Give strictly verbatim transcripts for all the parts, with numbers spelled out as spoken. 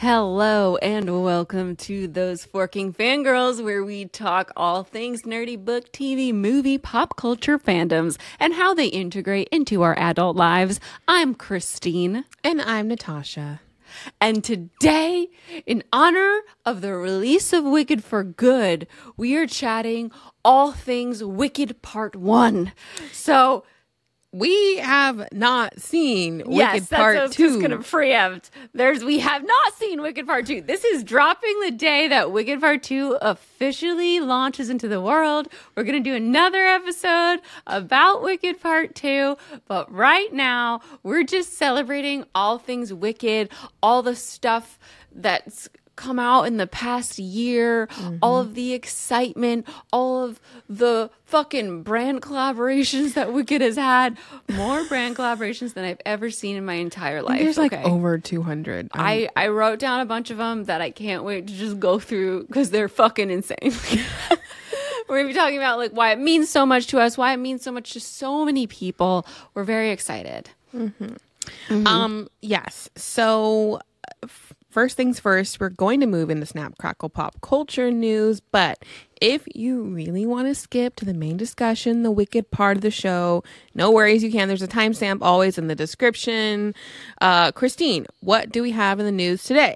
Hello and welcome to Those Forking Fangirls, where we talk all things nerdy book, T V, movie, pop culture fandoms, and how they integrate into our adult lives. I'm Christine. And I'm Natasha. And today, in honor of the release of Wicked for Good, we are chatting all things Wicked Part one. So... we have not seen Wicked yes, Part that's two. Just going to preempt. There's we have not seen Wicked Part two. This is dropping the day that Wicked Part two officially launches into the world. We're going to do another episode about Wicked Part two, but right now we're just celebrating all things Wicked, all the stuff that's come out in the past year, mm-hmm. all of the excitement, all of the fucking brand collaborations that Wicked has had. More brand collaborations than I've ever seen in my entire life. There's like okay? over two hundred. Um, I, I wrote down a bunch of them that I can't wait to just go through because they're fucking insane. We're going to be talking about like why it means so much to us, why it means so much to so many people. We're very excited. Mm-hmm. Mm-hmm. Um, yes. So... first things first, we're going to move into Snap, Crackle, Pop culture news. But if you really want to skip to the main discussion, the Wicked part of the show, no worries, you can. There's a timestamp always in the description. Uh, Christine, what do we have in the news today?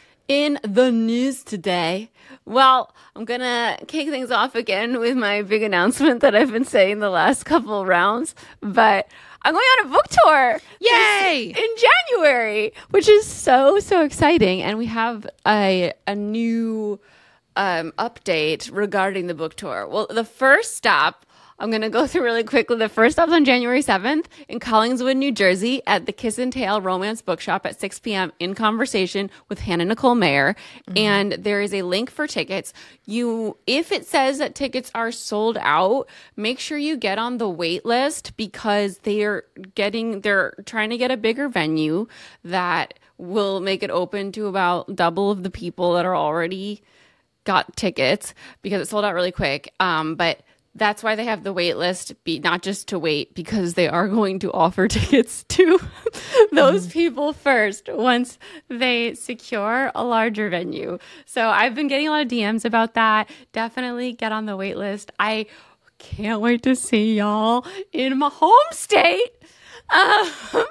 In the news today, well, I'm going to kick things off again with my big announcement that I've been saying the last couple of rounds. But... I'm going on a book tour. Yay! In January, which is so, so exciting. And we have a a new um, update regarding the book tour. Well, the first stop, I'm going to go through really quickly. The first stop's on January seventh in Collingswood, New Jersey at the Kiss and Tale Romance Bookshop at six p.m. in conversation with Hannah Nicole Mayer. Mm-hmm. And there is a link for tickets. You, if it says that tickets are sold out, make sure you get on the wait list because they are getting, they're trying to get a bigger venue that will make it open to about double of the people that are already got tickets because it sold out really quick. Um, but that's why they have the wait list, be not just to wait, because they are going to offer tickets to those mm-hmm. people first once they secure a larger venue. So I've been getting a lot of D Ms about that. Definitely get on the wait list. I can't wait to see y'all in my home state. Uh,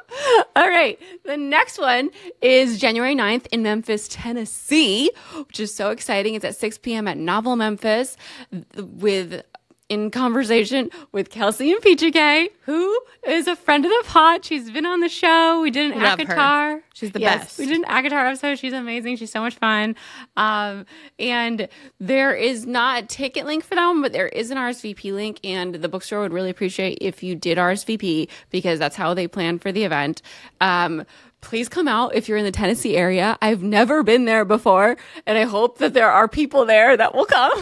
all right. The next one is January ninth in Memphis, Tennessee, which is so exciting. It's at six p.m. at Novel Memphis with... in conversation with Kelsey and Peachy K, who is a friend of the pod. She's been on the show. We did an Love ACOTAR. Her. She's the yes, best. We did an ACOTAR episode. She's amazing. She's so much fun. Um, and there is not a ticket link for that one, but there is an R S V P link. And the bookstore would really appreciate if you did R S V P because that's how they plan for the event. Um, Please come out if you're in the Tennessee area. I've never been there before, and I hope that there are people there that will come.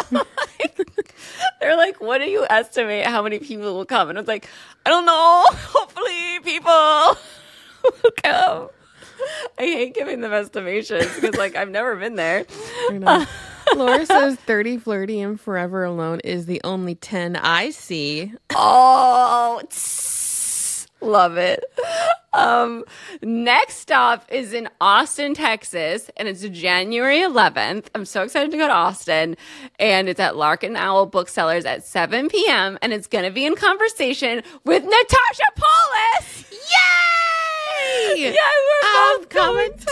like, they're like, what do you estimate how many people will come? And I was like, I don't know. Hopefully people will come. I hate giving them estimations because, like, I've never been there. I know. Laura says thirty Flirty and Forever Alone is the only ten I see. Oh, love it. Um, next stop is in Austin, Texas, and it's January eleventh. I'm so excited to go to Austin, and it's at Larkin Owl Booksellers at seven p.m., and it's going to be in conversation with Natasha Paulus. Yay! Yeah, we're I'm both coming going to, to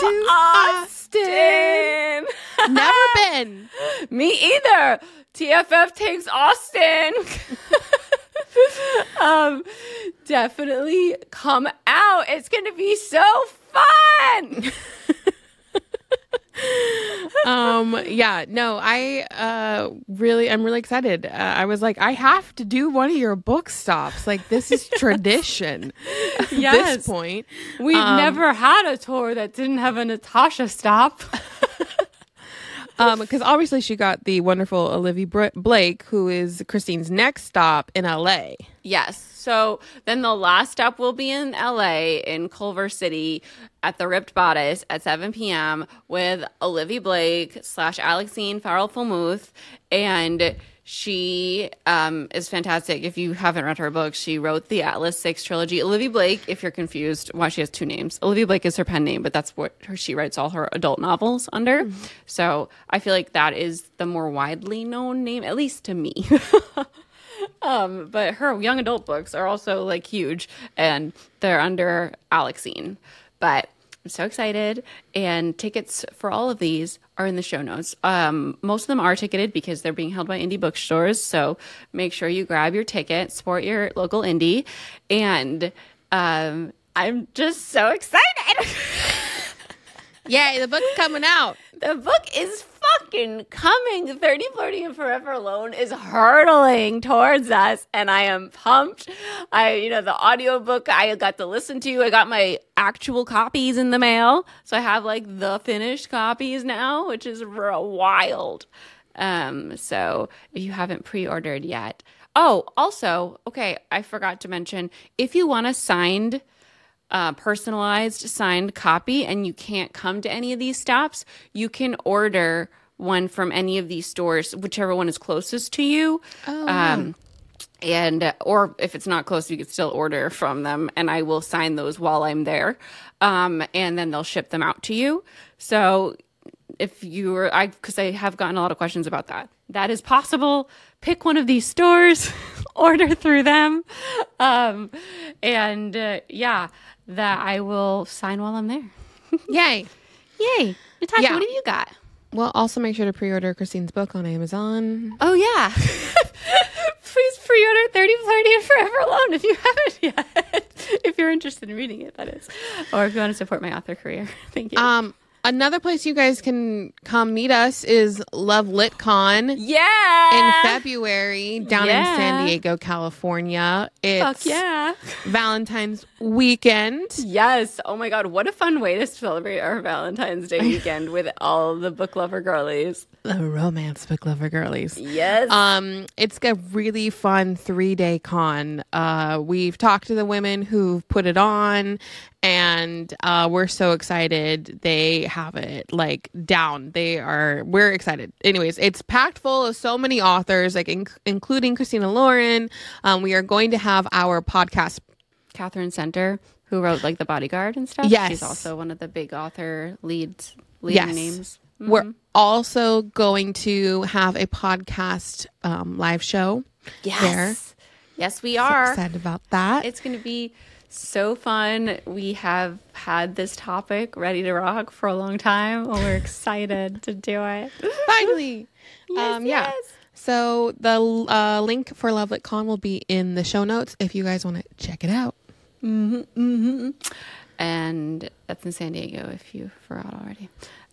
Austin. Austin. Never been. Me either. T F F takes Austin. um, definitely come out. It's going to be so fun. um, yeah, no, I, uh, really, I'm really excited. Uh, I was like, I have to do one of your book stops. Like, this is tradition at yes. this point. We've um, never had a tour that didn't have a Natasha stop. Um, because obviously she got the wonderful Olivia Br- Blake, who is Christine's next stop in L A. Yes. So then the last stop will be in L A in Culver City at the Ripped Bodice at seven p.m. with Olivia Blake slash Alexine Farrell-Fulmuth. And She um, is fantastic. If you haven't read her book, she wrote the Atlas Six trilogy. Olivia Blake, if you're confused why she has two names, Olivia Blake is her pen name, but that's what her, she writes all her adult novels under. Mm-hmm. So I feel like that is the more widely known name, at least to me. um, but her young adult books are also like huge, and they're under Alexine. But I'm so excited, and tickets for all of these are in the show notes. Um, most of them are ticketed because they're being held by indie bookstores, so make sure you grab your ticket, support your local indie, and um, I'm just so excited. Yay, the book's coming out. The book is fucking coming. thirty, Flirty, and Forever Alone is hurtling towards us, and I am pumped. I, you know, the audiobook I got to listen to, I got my actual copies in the mail, so I have like the finished copies now, which is real wild. Um, so if you haven't pre-ordered yet. Oh, also, okay, I forgot to mention, if you want a signed Uh, personalized signed copy and you can't come to any of these stops, you can order one from any of these stores, whichever one is closest to you. Oh. Um, and uh, or if it's not close, you can still order from them, and I will sign those while I'm there. Um, and then they'll ship them out to you. So if you were, I because I have gotten a lot of questions about that. That is possible. Pick one of these stores, order through them, um, and uh, yeah, that I will sign while I'm there. Yay. Yay. Natasha, Yeah. what have you got? Well, also make sure to pre-order Christine's book on Amazon. Oh, yeah. Please pre-order thirty, Flirty, and Forever Alone if you haven't yet. If you're interested in reading it, that is. Or if you want to support my author career. Thank you. Um, another place you guys can come meet us is Love LitCon. Yeah. In February down Yeah. in San Diego, California. It's Fuck yeah. Valentine's weekend. Yes. Oh my God. What a fun way to celebrate our Valentine's Day weekend with all the book lover girlies. The romance book lover girlies. Yes. Um, it's a really fun three-day con. Uh, we've talked to the women who've put it on, and uh, we're so excited. They have it like down. They are. We're excited. Anyways, it's packed full of so many authors, like in- including Christina Lauren. Um, we are going to have our podcast. Catherine Center, who wrote like The Bodyguard and stuff. Yes. She's also one of the big author leads leading Yes. names. Mm-hmm. We're also going to have a podcast um, live show. Yes. There. Yes, we So are. excited about that. It's going to be so fun. We have had this topic ready to rock for a long time. And we're excited to do it. Finally. Yes, um, yeah. yes. So the uh, link for Love LitCon will be in the show notes if you guys want to check it out. Mm-hmm, mm-hmm. And that's in San Diego if you forgot already.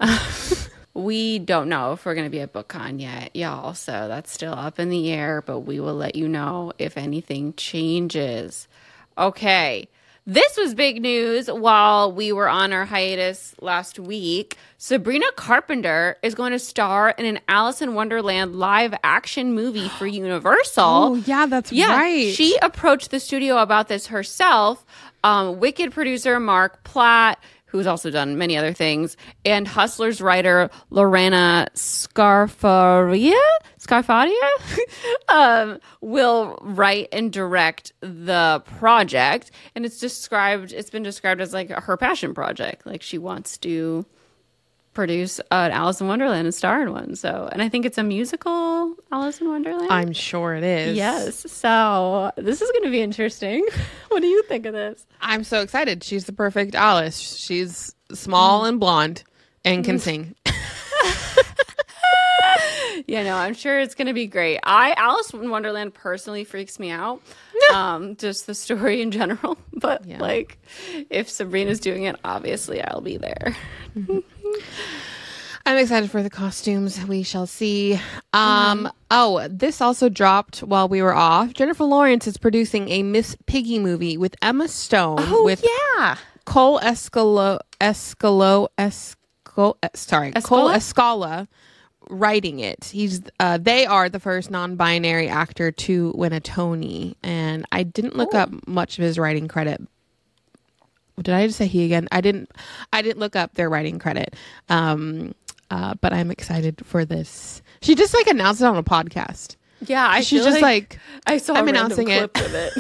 We don't know if we're going to be at BookCon yet, y'all. So that's still up in the air, but we will let you know if anything changes. Okay. This was big news while we were on our hiatus last week. Sabrina Carpenter is going to star in an Alice in Wonderland live action movie for Universal. Oh, yeah, that's Yeah, right. she approached the studio about this herself. Um, Wicked producer Mark Platt, who's also done many other things, and Hustlers writer Lorena Scarfaria, Scarfaria um, will write and direct the project. And it's described, it's been described as like her passion project. Like she wants to produce an Alice in Wonderland and star in one. So, and I think it's a musical Alice in Wonderland. I'm sure it is. Yes. So this is going to be interesting. What do you think of this? I'm so excited. She's the perfect Alice. She's small and blonde and can sing. Yeah, no, I'm sure it's going to be great. I Alice in Wonderland personally freaks me out. um, just the story in general. But Yeah. like, if Sabrina's doing it, obviously I'll be there. I'm excited for the costumes. We shall see. Um, oh, this also dropped while we were off. Jennifer Lawrence is producing a Miss Piggy movie with Emma Stone. with yeah. Cole Escalo, Escalo, Esco, uh, sorry, Cole Escala writing it. He's, uh, they are the first non-binary actor to win a Tony, and I didn't look Ooh. up much of his writing credit. Did I just say he again? I didn't. I didn't look up their writing credit. Um, uh, but I'm excited for this. She just like announced it on a podcast. Yeah, I She's feel just like, like, I saw I'm a random announcing it. clip of it.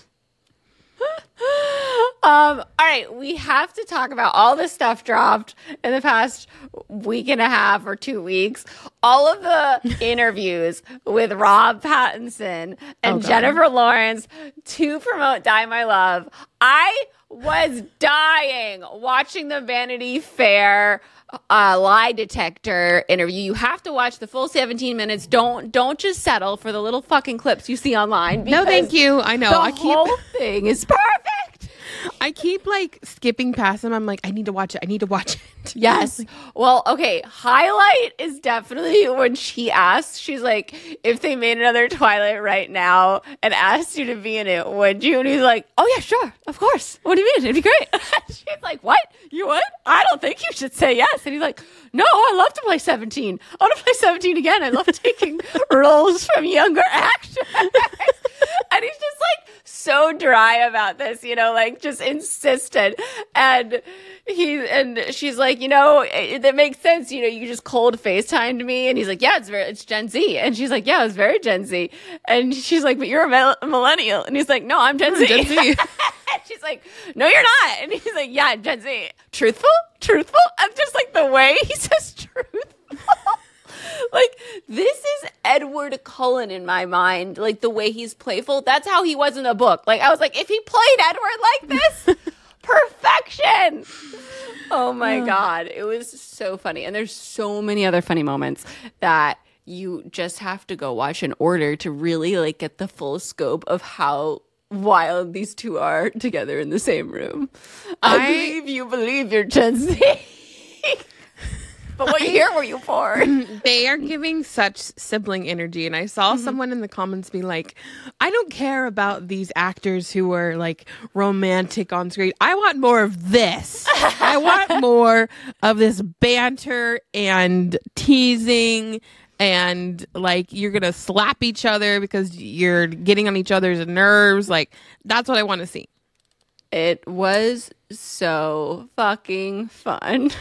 Um, all right, we have to talk about all this stuff dropped in the past week and a half or two weeks. All of the interviews with Rob Pattinson and Oh, God. Jennifer Lawrence to promote Die My Love. I was dying watching the Vanity Fair uh, lie detector interview. You have to watch the full seventeen minutes. Don't don't just settle for the little fucking clips you see online. No, thank you. I know. The I keep whole thing is perfect. I keep like skipping past them. I'm like, I need to watch it. I need to watch it. Yes. Well, okay. Highlight is definitely when she asked, she's like, if they made another Twilight right now and asked you to be in it, would you? And he's like, oh, yeah, sure. Of course. What do you mean? It'd be great. She's like, what? You would? I don't think you should say yes. And he's like, no, I love to play seventeen. I want to play seventeen again. I love taking roles from younger actors. And he's just like so dry about this, you know, like just insistent. And he and she's like, you know, it, it makes sense. You know, you just cold FaceTimed me. And he's like, yeah, it's very, it's Gen Z. And she's like, yeah, it's very Gen Z. And she's like, but you're a mil- millennial. And he's like, no, I'm Gen I'm Z. Gen Z. And she's like, no, you're not. And he's like, yeah, Gen Z. Truthful? Truthful? And just like the way he says truthful. Like, this is Edward Cullen in my mind. Like, the way he's playful. That's how he was in the book. Like, I was like, if he played Edward like this, perfection. Oh, my God. It was so funny. And there's so many other funny moments that you just have to go watch in order to really, like, get the full scope of how wild these two are together in the same room. I, I believe you believe you're Gen Z. But what year were you born? They are giving such sibling energy. And I saw mm-hmm. someone in the comments be like, I don't care about these actors who are like romantic on screen. I want more of this. I want more of this banter and teasing and like you're going to slap each other because you're getting on each other's nerves. Like, that's what I want to see. It was so fucking fun.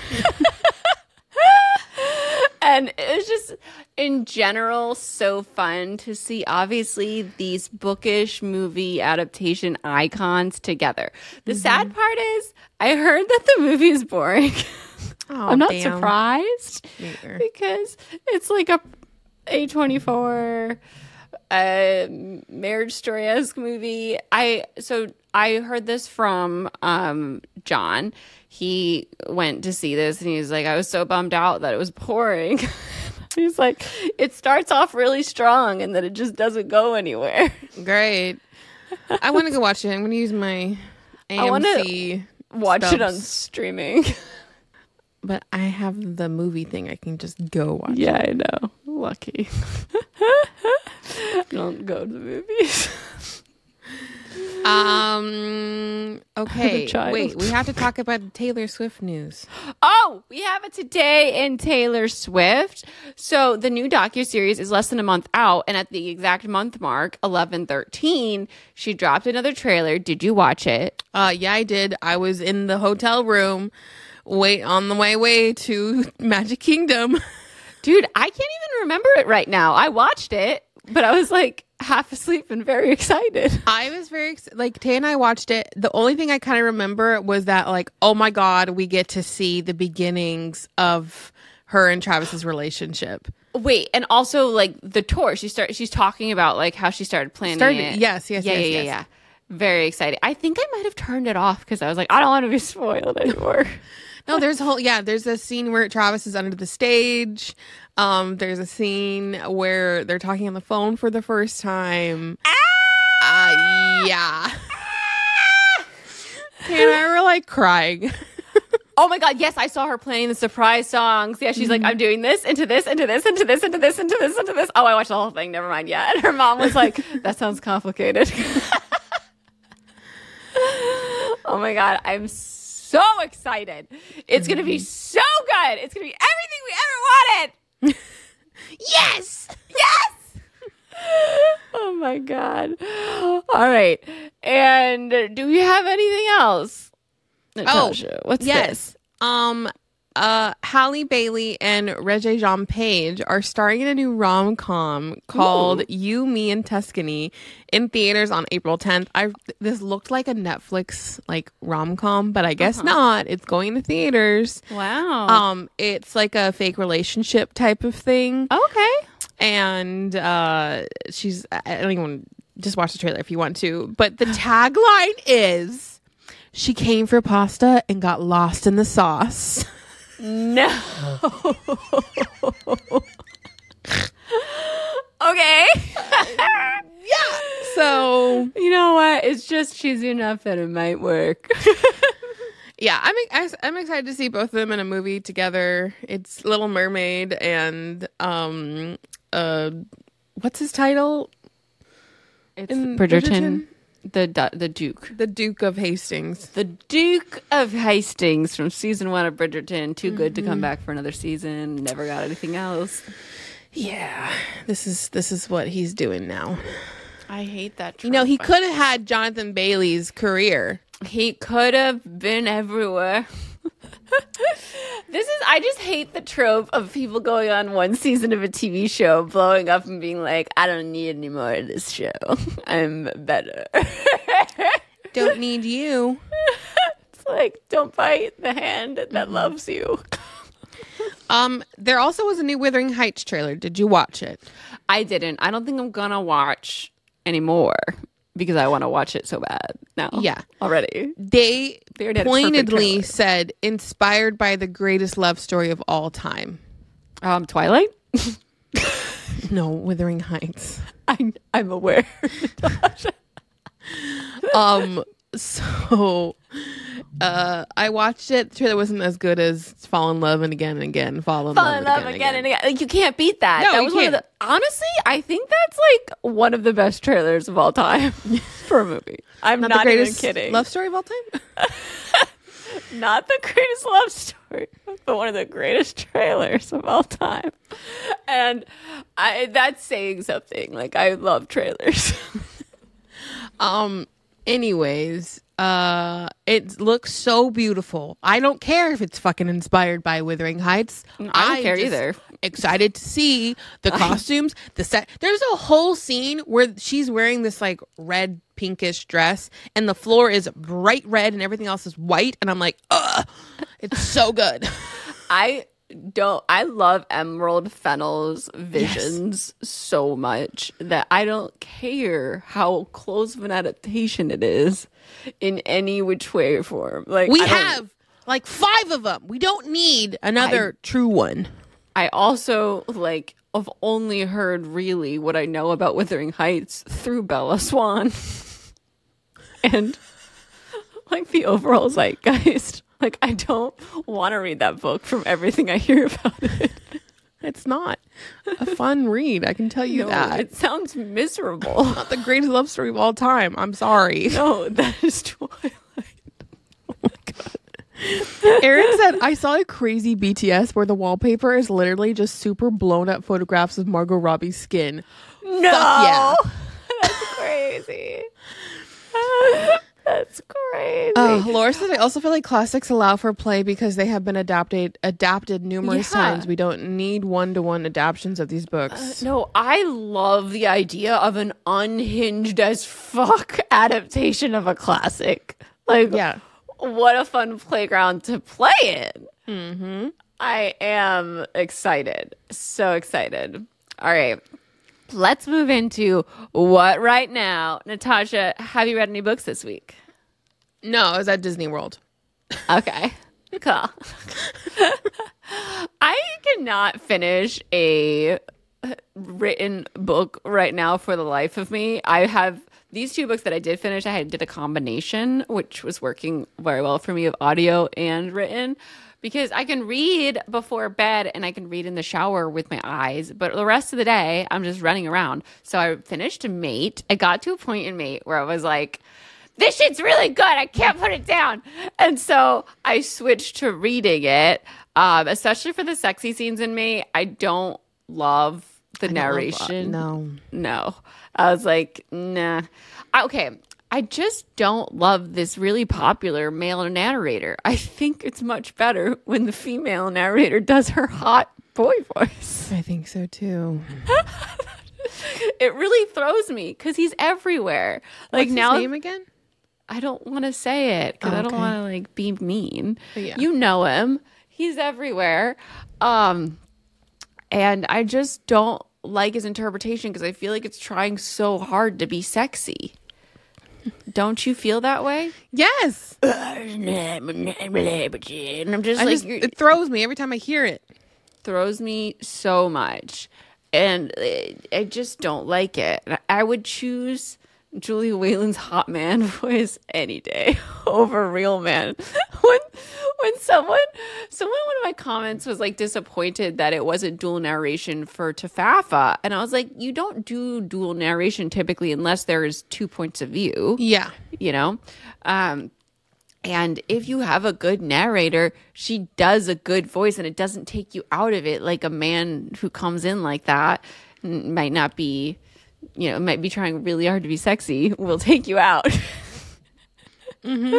And it was just, in general, so fun to see, obviously, these bookish movie adaptation icons together. The mm-hmm. sad part is, I heard that the movie is boring. Oh, I'm not damn. surprised. Neither. Because it's like a A twenty-four uh, Marriage Story-esque movie. I So I heard this from um, John. He went to see this and he's like, I was so bummed out that it was boring. He's like, it starts off really strong and then it just doesn't go anywhere. Great. I want to go watch it. I'm going to use my A M C. I want to watch stubs. it on streaming. But I have the movie thing. I can just go watch yeah, it. Yeah, I know. Lucky. Don't go to the movies. Um. Okay. Wait. We have to talk about the Taylor Swift news. Oh, we have it today in Taylor Swift. So the new docuseries is less than a month out, and at the exact month mark, eleven thirteen, she dropped another trailer. Did you watch it? Uh, yeah, I did. I was in the hotel room, wait on the way way to Magic Kingdom. Dude, I can't even remember it right now. I watched it, but I was like half asleep and very excited. I was very ex- like Tay and I watched it. The only thing I kind of remember was that like, oh my God, we get to see the beginnings of her and Travis's relationship. Wait, and also like the tour. She start she's talking about like how she started planning started, it. Yes, yes, yeah, yes, yeah, yes. yeah, yeah. Very excited. I think I might have turned it off because I was like, I don't want to be spoiled anymore. No, there's a whole yeah. There's a scene where Travis is under the stage. Um, there's a scene where they're talking on the phone for the first time. Ah! Uh, yeah. Ah! And I were like crying. Oh my God, yes, I saw her playing the surprise songs. Yeah, she's mm-hmm. like, I'm doing this, into this, into this, into this, into this, into this, into this. Oh, I watched the whole thing. Never mind. Yeah. And her mom was like, that sounds complicated. Oh my God, I'm so excited. It's mm-hmm. going to be so good. It's going to be everything we ever wanted. Yes! Yes! Oh my God. All right. And do we have anything else? Natasha, oh, what's yes. this? Um, uh, Halle Bailey and Regé Jean Page are starring in a new rom-com called Ooh. You, Me, and Tuscany in theaters on April tenth. I This looked like a Netflix like rom-com, but I guess Uh-huh. not. It's going to theaters. Wow. Um, it's like a fake relationship type of thing. Okay. And uh, she's, I don't even, just watch the trailer if you want to. But the tagline is, she came for pasta and got lost in the sauce. No. Okay. Yeah. So, You know what? It's just cheesy enough that it might work. yeah, I'm ex- I'm excited to see both of them in a movie together. It's Little Mermaid and um uh what's his title? It's In Bridgerton, the du- the Duke. The Duke of Hastings. The Duke of Hastings from season one of Bridgerton. Too good to come back for another season. Never got anything else. Yeah. This is this is what he's doing now. I hate that. You know, he trope. could have had Jonathan Bailey's career. He could have been everywhere. This is, I just hate the trope of people going on one season of a T V show, blowing up and being like, I don't need any more of this show. I'm better. Don't need you. It's like, don't bite the hand that mm-hmm. loves you. Um, there also was a new Wuthering Heights trailer. Did you watch it? I didn't. I don't think I'm gonna watch anymore because I want to watch it so bad now. Yeah. Already. They, they already pointedly said inspired by the greatest love story of all time. Um, Twilight? No, Wuthering Heights. I, I'm aware. um, so uh, I watched it. The trailer wasn't as good as Fall in Love and Again and Again. Fall in Fall Love, in love again, again, again and again. Like, you can't beat that. No, that you was one of can't. the, honestly, I think that's like one of the best trailers of all time for a movie. I'm not, Not, the greatest even kidding. love story of all time? Not the greatest love story, but one of the greatest trailers of all time. And I that's saying something. Like, I love trailers. um. Anyways, uh, it looks so beautiful. I don't care if it's fucking inspired by Wuthering Heights. I don't care just either. Excited to see the costumes, the set. There's a whole scene where she's wearing this like red pinkish dress, and the floor is bright red, and everything else is white. And I'm like, ugh, it's so good. I don't I love Emerald Fennell's visions yes. so much that I don't care how close of an adaptation it is in any which way or form. Like, we I have like five of them. We don't need another I, true one. I also like have only heard really what I know about Wuthering Heights through Bella Swan. And like the overall zeitgeist. Like, I don't want to read that book from everything I hear about it. It's not a fun read. I can tell you no, that. It sounds miserable. Not the greatest love story of all time. I'm sorry. No, that is Twilight. Oh my God. Erin said, I saw a crazy B T S where the wallpaper is literally just super blown up photographs of Margot Robbie's skin. No. Fuck yeah. That's crazy. That's crazy. Uh, Laura said, I also feel like classics allow for play because they have been adapted adapted numerous yeah. times. We don't need one-to-one adaptions of these books. Uh, no, I love the idea of an unhinged as fuck adaptation of a classic. Like, yeah. What a fun playground to play in. Mm-hmm. I am excited. So excited. All right. Let's move into what right now. Natasha, have you read any books this week? No, I was at Disney World. Okay. Cool. I cannot finish a written book right now for the life of me. I have these two books that I did finish. I did a combination, which was working very well for me, of audio and written. Because I can read before bed and I can read in the shower with my eyes. But the rest of the day, I'm just running around. So I finished Mate. I got to a point in Mate where I was like, this shit's really good. I can't put it down. And so I switched to reading it, um, especially for the sexy scenes in Mate. I don't love the I narration. Love, no. No. I was like, nah. I, okay. I just don't love this really popular male narrator. I think it's much better when the female narrator does her hot boy voice. I think so too. It really throws me because he's everywhere. Like What's now, his name again? I don't want to say it because Oh, I don't okay. want to like be mean. Yeah. You know him. He's everywhere. Um, and I just don't like his interpretation because I feel like it's trying so hard to be sexy. Don't you feel that way? Yes. And I'm just I like, just, you're- it throws me every time I hear it. throws me so much. And uh, I just don't like it. I would choose Julia Whalen's hot man voice any day over real man. when when someone someone one of my comments was like disappointed that it wasn't dual narration for Tafafa, and I was like, you don't do dual narration typically unless there's two points of view. Yeah. You know? Um and if you have a good narrator, she does a good voice and it doesn't take you out of it. Like a man who comes in like that n- might not be, you know, might be trying really hard to be sexy, will take you out. mm-hmm.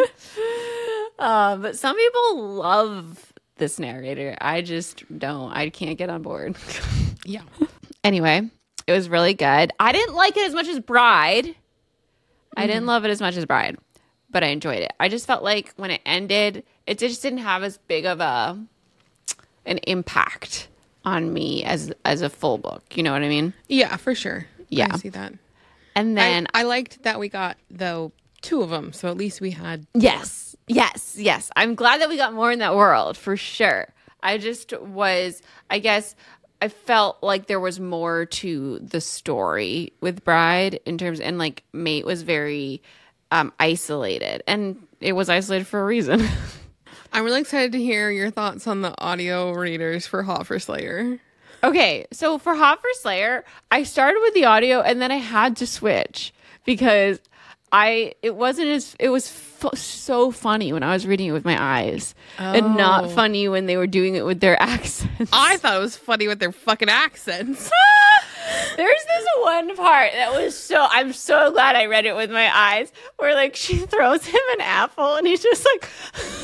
uh, but some people love this narrator. I just don't. I can't get on board. Yeah. Anyway, it was really good. I didn't like it as much as Bride. I didn't love it as much as Bride, but I enjoyed it. I just felt like when it ended, it just didn't have as big of a an impact on me as as a full book. You know what I mean? Yeah, for sure. Yeah. I see that. And then I, I liked that we got, though, two of them. So at least we had. yes, yes, yes. I'm glad that we got more in that world for sure. I just was, I guess, I felt like there was more to the story with Bride in terms, and like Mate was very um, isolated, and it was isolated for a reason. I'm really excited to hear your thoughts on the audio readers for Hot for Slayer. Okay, so for Hot for Slayer, I started with the audio and then I had to switch because I it wasn't as it was f- so funny when I was reading it with my eyes and not Oh. funny when they were doing it with their accents. I thought it was funny with their fucking accents. There's this one part that was so I'm so glad I read it with my eyes where like she throws him an apple and he's just like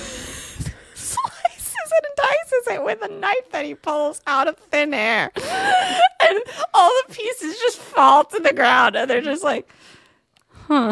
slices it and dices it with a knife that he pulls out of thin air. And all the pieces just fall to the ground and they're just like, huh.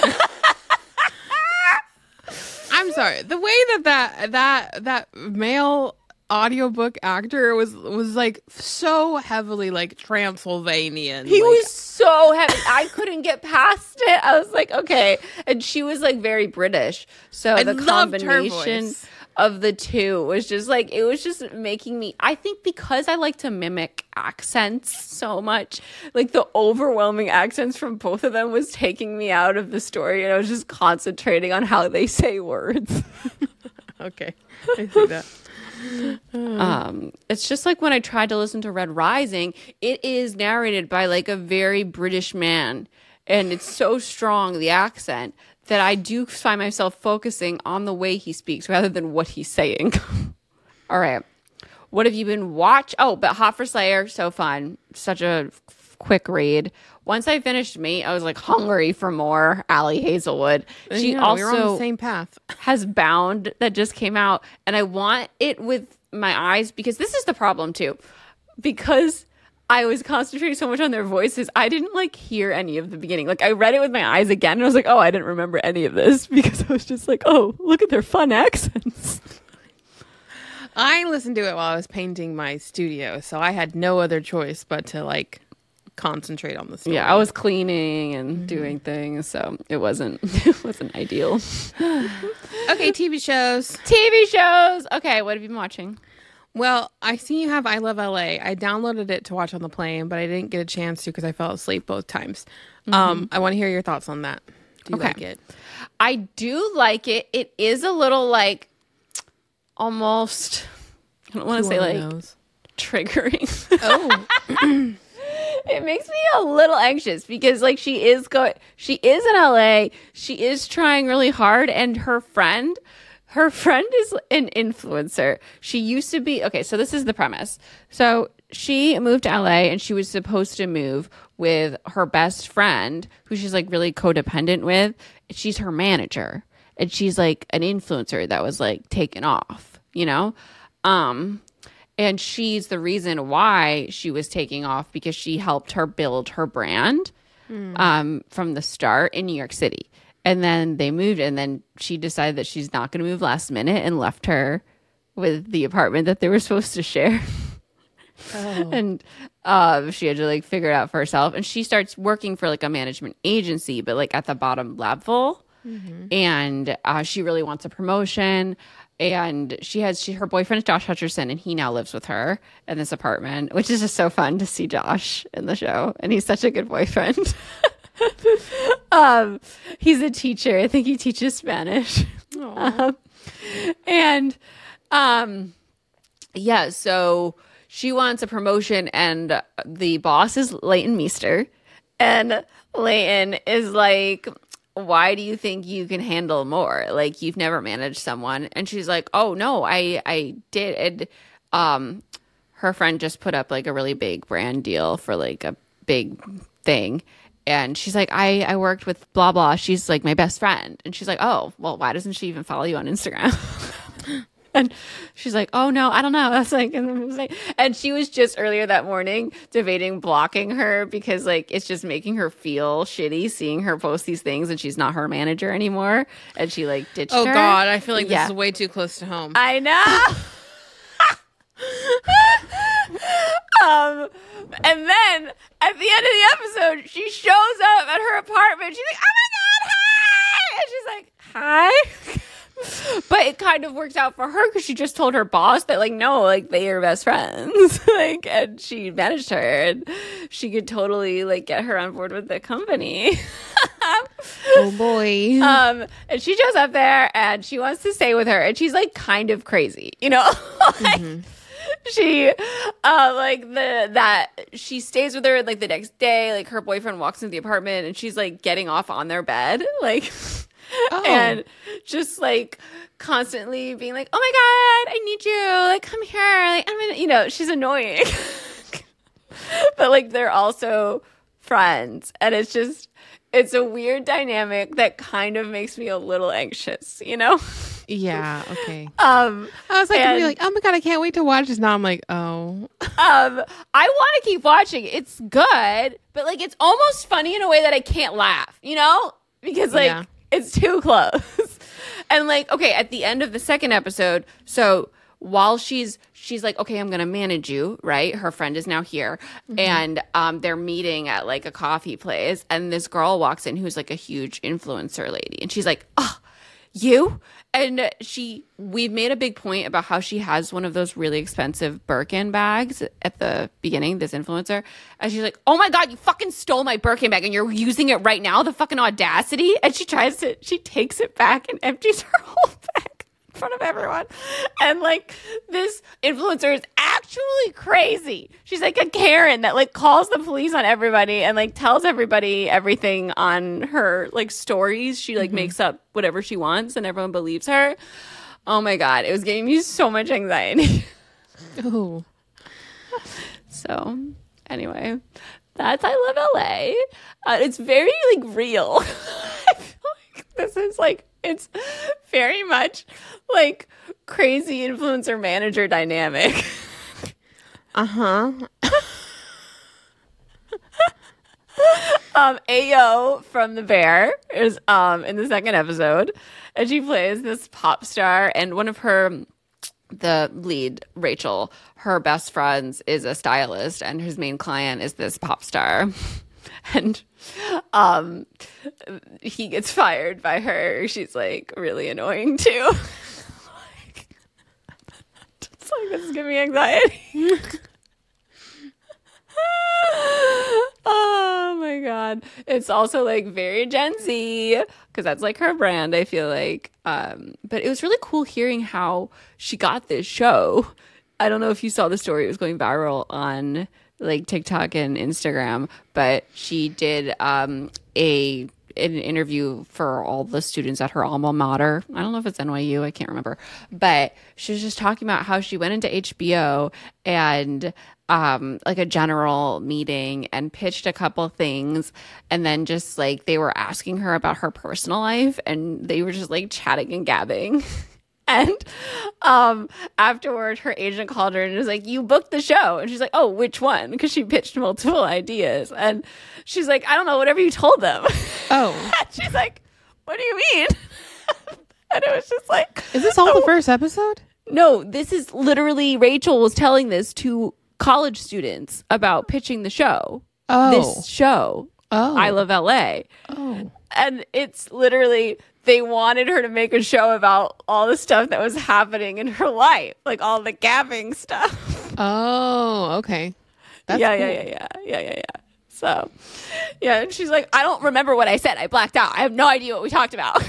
I'm sorry. The way that that that that male audiobook actor was was like so heavily like Transylvanian. He like, was so heavy. I couldn't get past it. I was like, okay. And she was like very British. So I the loved her combination voice. of the two was just like, it was just making me, I think because I like to mimic accents so much, like the overwhelming accents from both of them was taking me out of the story. And I was just concentrating on how they say words. Okay, I see that. Um, it's just like when I tried to listen to Red Rising, it is narrated by like a very British man, and it's so strong, the accent, that I do find myself focusing on the way he speaks rather than what he's saying. All right. What have you been watch? Oh, but Hot for Slayer, so fun. Such a f- quick read. Once I finished Mate, I was like hungry for more Allie Hazelwood. She Yeah, also we were on the same path. has Bound that just came out, and I want it with my eyes because this is the problem too. Because I was concentrating so much on their voices, I didn't like hear any of the beginning. Like I read it with my eyes again, and I was like, oh, I didn't remember any of this because I was just like, oh, look at their fun accents. I listened to it while I was painting my studio, so I had no other choice but to like concentrate on the story. Yeah, I was cleaning and doing things, so it wasn't it wasn't ideal. Okay, T V shows. T V shows. Okay, what have you been watching? Well, I see you have I Love L A. I downloaded it to watch on the plane, but I didn't get a chance to because I fell asleep both times. Um, I want to hear your thoughts on that. Do you Okay. like it? I do like it. It is a little like almost I don't want to say Who only like knows? triggering. Oh, It makes me a little anxious because like she is going she is in L A. She is trying really hard, and her friend her friend is an influencer. She used to be okay, so this is the premise. So she moved to L A and she was supposed to move with her best friend, who she's like really codependent with. She's her manager, and she's like an influencer that was like taken off, you know? Um, and she's the reason why she was taking off, because she helped her build her brand mm. um, from the start in New York City. And then they moved, and then she decided that she's not going to move last minute and left her with the apartment that they were supposed to share. Oh. And uh, she had to like figure it out for herself. And she starts working for like a management agency, but like at the bottom level. Mm-hmm. And uh, she really wants a promotion. And she has she her boyfriend is Josh Hutcherson, and he now lives with her in this apartment, which is just so fun to see Josh in the show. And he's such a good boyfriend. um, he's a teacher. I think he teaches Spanish. Um, and um, yeah, so she wants a promotion, and the boss is Leighton Meester. And Leighton is like, why do you think you can handle more? Like, you've never managed someone. And she's like, oh, no, I, I did. And, um, her friend just put up like a really big brand deal for like a big thing. And she's like, I, I worked with blah, blah. She's like my best friend. And she's like, oh, well, why doesn't she even follow you on Instagram? And she's like, oh, no, I don't know. I was like, and, I was like, and she was just earlier that morning debating blocking her because, like, it's just making her feel shitty seeing her post these things, and she's not her manager anymore. And she, like, ditched oh, her. Oh, God. I feel like yeah. this is way too close to home. I know. um, and then at the end of the episode, she shows up at her apartment. She's like, oh, my God, hi. And she's like, hi. But it kind of works out for her because she just told her boss that, like, no, like, they are best friends. Like, and she managed her, and she could totally, like, get her on board with the company. Oh, boy. Um, and she shows up there, and she wants to stay with her, and she's, like, kind of crazy, you know? like, mm-hmm. She, uh, like, the, that, she stays with her, like, the next day, like, her boyfriend walks into the apartment, and she's, like, getting off on their bed, like... Oh. And just like constantly being like, oh my God, I need you. Like, come here. Like, I'm gonna, you know, she's annoying. But like, they're also friends. And it's just, it's a weird dynamic that kind of makes me a little anxious, you know? Yeah. Okay. Um, I was like, and, like, oh my God, I can't wait to watch this. Now I'm like, oh. um, I want to keep watching. It's good, but like, it's almost funny in a way that I can't laugh, you know? Because like, yeah. It's too close. And like, okay, at the end of the second episode, so while she's she's like, okay, I'm gonna manage you, right? Her friend is now here. Mm-hmm. And um they're meeting at like a coffee place, and this girl walks in who's like a huge influencer lady, and she's like, oh, you? And she we've made a big point about how she has one of those really expensive Birkin bags at the beginning, this influencer. And she's like, oh my God, you fucking stole my Birkin bag and you're using it right now? The fucking audacity. And she tries to, she takes it back and empties her whole bag in front of everyone. And like, this influencer is actually crazy. She's like a Karen that like calls the police on everybody and like tells everybody everything on her like stories. She like mm-hmm. makes up whatever she wants and everyone believes her. Oh my God, it was giving me so much anxiety. Oh. So anyway, that's I Love L A. Uh, it's very like real. I feel like this is like, it's very much like crazy influencer manager dynamic. Uh-huh. um, Ayo from The Bear is um in the second episode, and she plays this pop star, and one of her, the lead, Rachel, her best friends is a stylist, and his main client is this pop star. And um, he gets fired by her. She's like really annoying too. like, just like this is giving me anxiety. Oh my God. It's also like very Gen Z because that's like her brand, I feel like. Um, but it was really cool hearing how she got this show. I don't know if you saw the story. It was going viral on like TikTok and Instagram, but she did um, a in an interview for all the students at her alma mater. I don't know if it's N Y U. I can't remember. But she was just talking about how she went into H B O and um, like a general meeting and pitched a couple things. And then just like they were asking her about her personal life and they were just like chatting and gabbing. And um, afterward, her agent called her and was like, you booked the show. And she's like, oh, which one? Because she pitched multiple ideas. And she's like, I don't know, whatever you told them. Oh. She's like, what do you mean? And it was just like. Is this all oh. the first episode? No, this is literally Rachel was telling this to college students about pitching the show. Oh. This show. Oh. I Love L A. Oh. And it's literally, they wanted her to make a show about all the stuff that was happening in her life, like all the gabbing stuff. Oh, okay. That's yeah, cool. yeah, yeah, yeah, yeah, yeah, yeah. So, yeah, and she's like, I don't remember what I said. I blacked out. I have no idea what we talked about.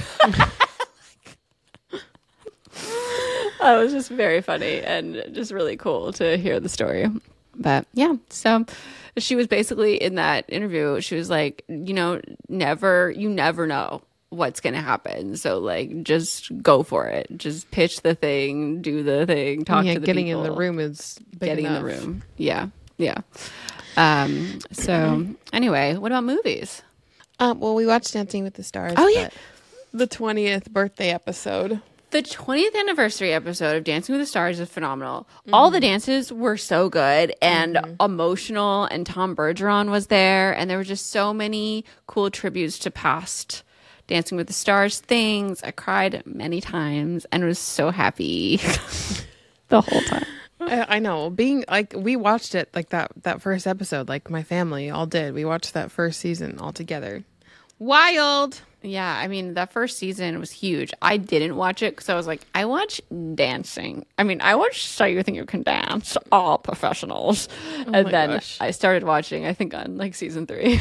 It was just very funny and just really cool to hear the story. But yeah, so she was basically in that interview. She was like, you know, never, you never know what's going to happen. So like, just go for it. Just pitch the thing, do the thing, talk yeah, to the getting people. in the room is big Getting enough. in the room. Yeah. Yeah. Um, so anyway, what about movies? Um, well, we watched Dancing with the Stars. Oh, yeah. The twentieth birthday episode. The twentieth anniversary episode of Dancing with the Stars is phenomenal. Mm-hmm. All the dances were so good and mm-hmm. emotional, and Tom Bergeron was there, and there were just so many cool tributes to past Dancing with the Stars things. I cried many times and was so happy the whole time. I, I know. Being like, we watched it like that, that first episode, like my family all did. We watched that first season all together. Wild. Yeah, I mean, that first season was huge. I didn't watch it because I was like, I watch dancing. I mean, I watch So You Think You Can Dance, all professionals. Oh and my then gosh. I started watching, I think, on like season three.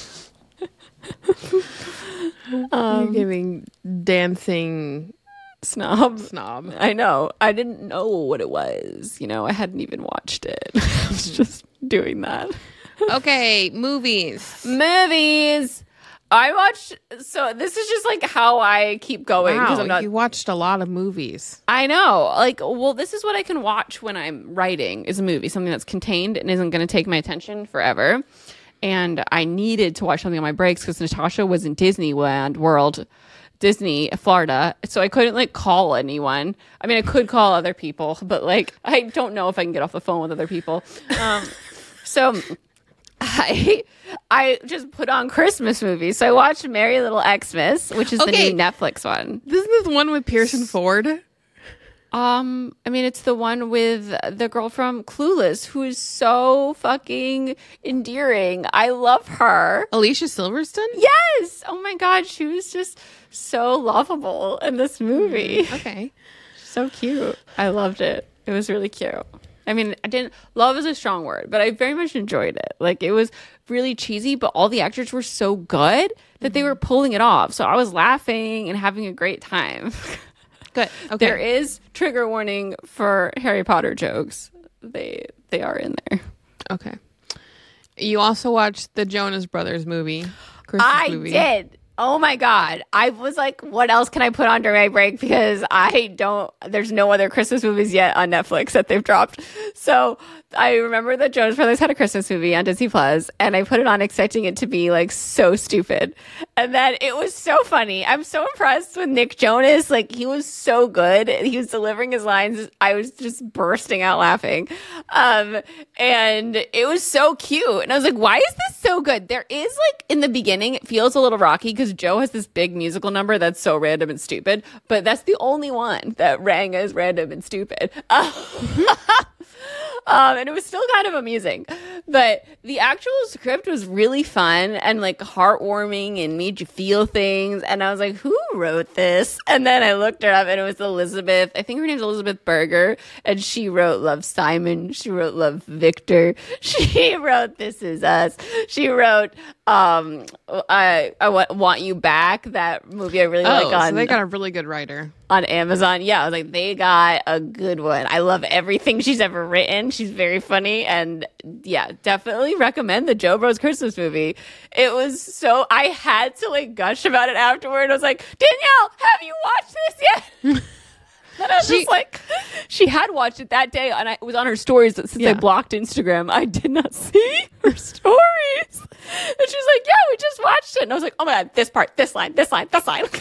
um, You're giving dancing snob. Snob. I know. I didn't know what it was. You know, I hadn't even watched it. I was just doing that. Okay, movies. Movies. I watched, so this is just like how I keep going. Wow, I'm not, you watched a lot of movies. I know. Like, well, this is what I can watch when I'm writing is a movie, something that's contained and isn't going to take my attention forever. And I needed to watch something on my breaks because Natasha was in Disneyland World, Disney, Florida. So I couldn't like call anyone. I mean, I could call other people, but like, I don't know if I can get off the phone with other people. Um, so... I I just put on Christmas movies. So I watched Merry Little Xmas, which is okay. the new Netflix one. Isn't this one with Pearson Ford? Um, I mean, it's the one with the girl from Clueless who is so fucking endearing. I love her. Alicia Silverstone? Yes. Oh my God. She was just so lovable in this movie. Okay. So cute. I loved it. It was really cute. I mean, I didn't, love is a strong word, but I very much enjoyed it. Like, it was really cheesy, but all the actors were so good that they were pulling it off. So I was laughing and having a great time. Good. Okay. There is trigger warning for Harry Potter jokes. They they are in there. Okay. You also watched the Jonas Brothers movie. Christmas I movie. did. Oh my God. I was like, what else can I put on during my break? Because I don't, there's no other Christmas movies yet on Netflix that they've dropped. So I remember that Jonas Brothers had a Christmas movie on Disney Plus, and I put it on expecting it to be like so stupid. And then it was so funny. I'm so impressed with Nick Jonas. Like, he was so good. He was delivering his lines. I was just bursting out laughing. Um, and it was so cute. And I was like, why is this so good? There is like, in the beginning, it feels a little rocky because Joe has this big musical number that's so random and stupid, but that's the only one that rang as random and stupid. Uh, um, and it was still kind of amusing, but the actual script was really fun and like heartwarming and made you feel things. And I was like, who wrote this? And then I looked her up, and it was Elizabeth. I think her name's Elizabeth Berger, and she wrote Love, Simon. She wrote Love, Victor. She wrote This Is Us. She wrote um, I, I Want You Back, that movie I really oh, like on. So they got a really good writer on Amazon. Yeah, I was like, they got a good one. I love everything she's ever written. She's very funny, and yeah, definitely recommend the Joe Bros Christmas movie. It was so, I had to like gush about it afterward. I was like, Danielle, have you watched this yet? And I was she, just like, she had watched it that day, and I, it was on her stories. Since yeah. I blocked Instagram, I did not see her stories. And she's like, yeah, we just watched it. And I was like, oh my God, this part, this line, this line, this line.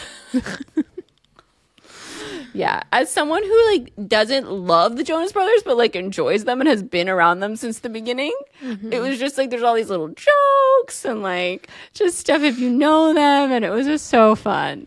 Yeah, as someone who like doesn't love the Jonas Brothers, but like enjoys them and has been around them since the beginning, mm-hmm. it was just like there's all these little jokes and like just stuff if you know them, and it was just so fun.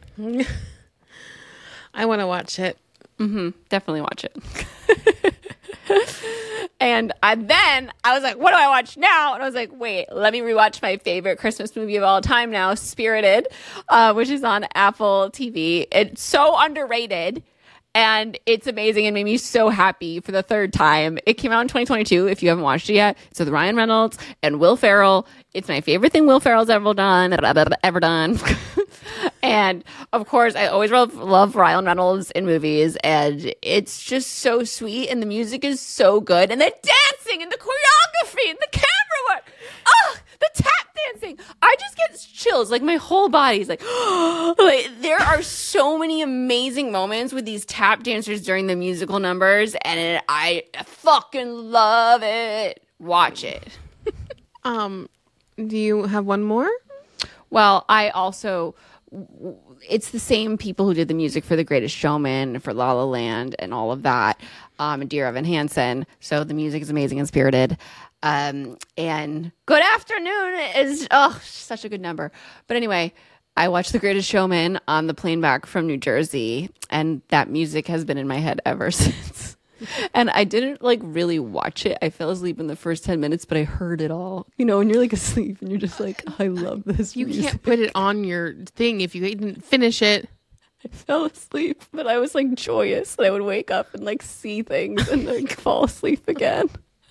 I want to watch it. Mm-hmm. Definitely watch it. And I, then I was like, what do I watch now? And I was like, wait, let me rewatch my favorite Christmas movie of all time now, Spirited, uh, which is on Apple T V. It's so underrated, and it's amazing and made me so happy for the third time. It came out in twenty twenty-two, if you haven't watched it yet. It's with Ryan Reynolds and Will Ferrell. It's my favorite thing Will Ferrell's ever done, ever done. And of course, I always love, love Ryan Reynolds in movies, and it's just so sweet, and the music is so good, and the dancing, and the choreography, and the camera work. Oh, the tap dancing. I just get chills. Like, my whole body's like, like, there are so many amazing moments with these tap dancers during the musical numbers, and it, I fucking love it. Watch it. um, do you have one more? Well, I also... it's the same people who did the music for The Greatest Showman, for La La Land, and all of that, um, and Dear Evan Hansen. So the music is amazing and Spirited. Um, and Good Afternoon is, oh, such a good number. But anyway, I watched The Greatest Showman on the plane back from New Jersey, and that music has been in my head ever since. And I didn't like really watch it. I fell asleep in the first ten minutes, but I heard it all. You know, when you're like asleep and you're just like, I love this You music. Can't put it on your thing if you didn't finish it. I fell asleep, but I was like joyous. And I would wake up and like see things and like fall asleep again.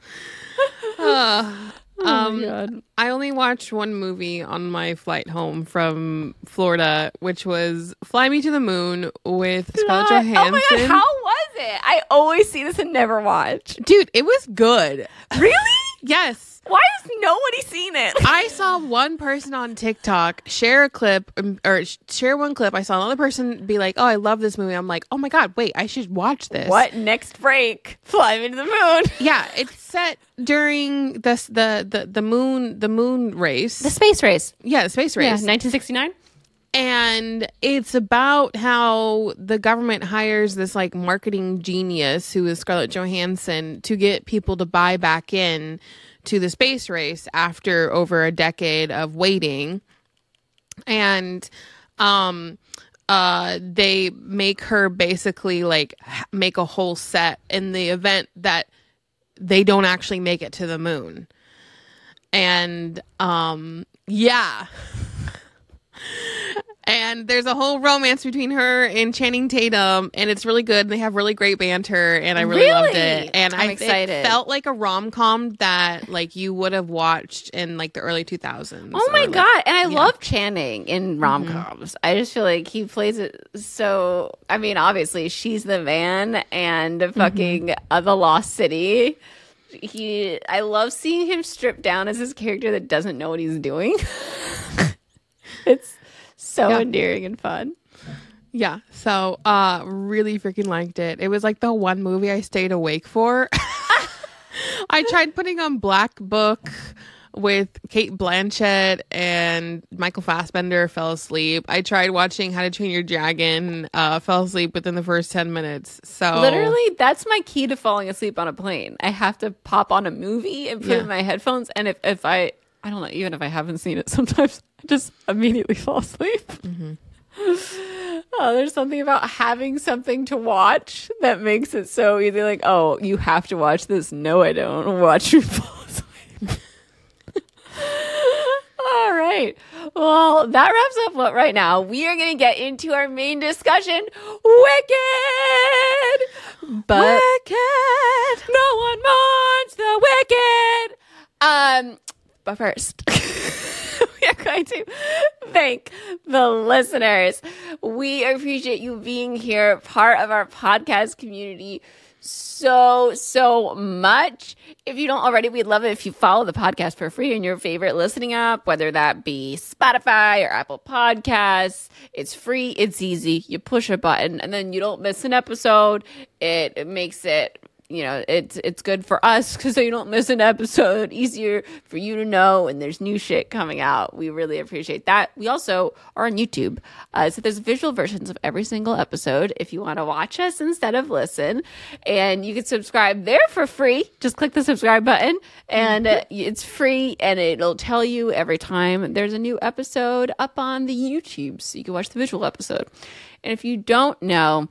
uh, oh um, my God. I only watched one movie on my flight home from Florida, which was Fly Me to the Moon with Scarlett Johansson. Oh my God, how was it? I always see this and never watch. Dude, it was good. Really? Yes. Why has nobody seen it? I saw one person on TikTok share a clip, um, or share one clip. I saw another person be like, oh, I love this movie. I'm like, oh my God, wait, I should watch this. What? Next break. Fly Me to the moon. Yeah, it's set during this, the, the, the moon, the moon race. The space race. Yeah, the space race. Yeah, nineteen sixty-nine. And it's about how the government hires this like marketing genius who is Scarlett Johansson to get people to buy back in to the space race after over a decade of waiting. And um uh they make her basically like make a whole set in the event that they don't actually make it to the moon. And um yeah. And there's a whole romance between her and Channing Tatum, and it's really good. They have really great banter, and I really, really? loved it. And I'm I, excited. It felt like a rom-com that like you would have watched in like the early two thousands. Oh my like, God. And I yeah. love Channing in rom-coms. Mm-hmm. I just feel like he plays it so, I mean, obviously She's the Man and fucking mm-hmm. uh, The Lost City. He, I love seeing him stripped down as this character that doesn't know what he's doing. It's so yeah. endearing and fun. Yeah. So, uh, really freaking liked it. It was like the one movie I stayed awake for. I tried putting on Black Book with Kate Blanchett and Michael Fassbender, fell asleep. I tried watching How to Train Your Dragon, uh, fell asleep within the first ten minutes. So literally, that's my key to falling asleep on a plane. I have to pop on a movie and put yeah. in my headphones. And if, if I, I don't know, even if I haven't seen it, sometimes I just immediately fall asleep. Mm-hmm. Oh, there's something about having something to watch that makes it so easy. Like, oh, you have to watch this. No, I don't. Watch me fall asleep. All right. Well, that wraps up what right now. We are going to get into our main discussion. Wicked! But Wicked! no one mourns the wicked. Um, but first, we are going to thank the listeners. We appreciate you being here, part of our podcast community, so, so much. If you don't already, we'd love it if you follow the podcast for free in your favorite listening app, whether that be Spotify or Apple Podcasts. It's free. It's easy. You push a button and then you don't miss an episode. It, it makes it, you know, it's it's good for us because so you don't miss an episode. Easier for you to know when there's new shit coming out. We really appreciate that. We also are on YouTube. Uh, so there's visual versions of every single episode if you want to watch us instead of listen. And you can subscribe there for free. Just click the subscribe button and uh, it's free and it'll tell you every time there's a new episode up on the YouTube so you can watch the visual episode. And if you don't know,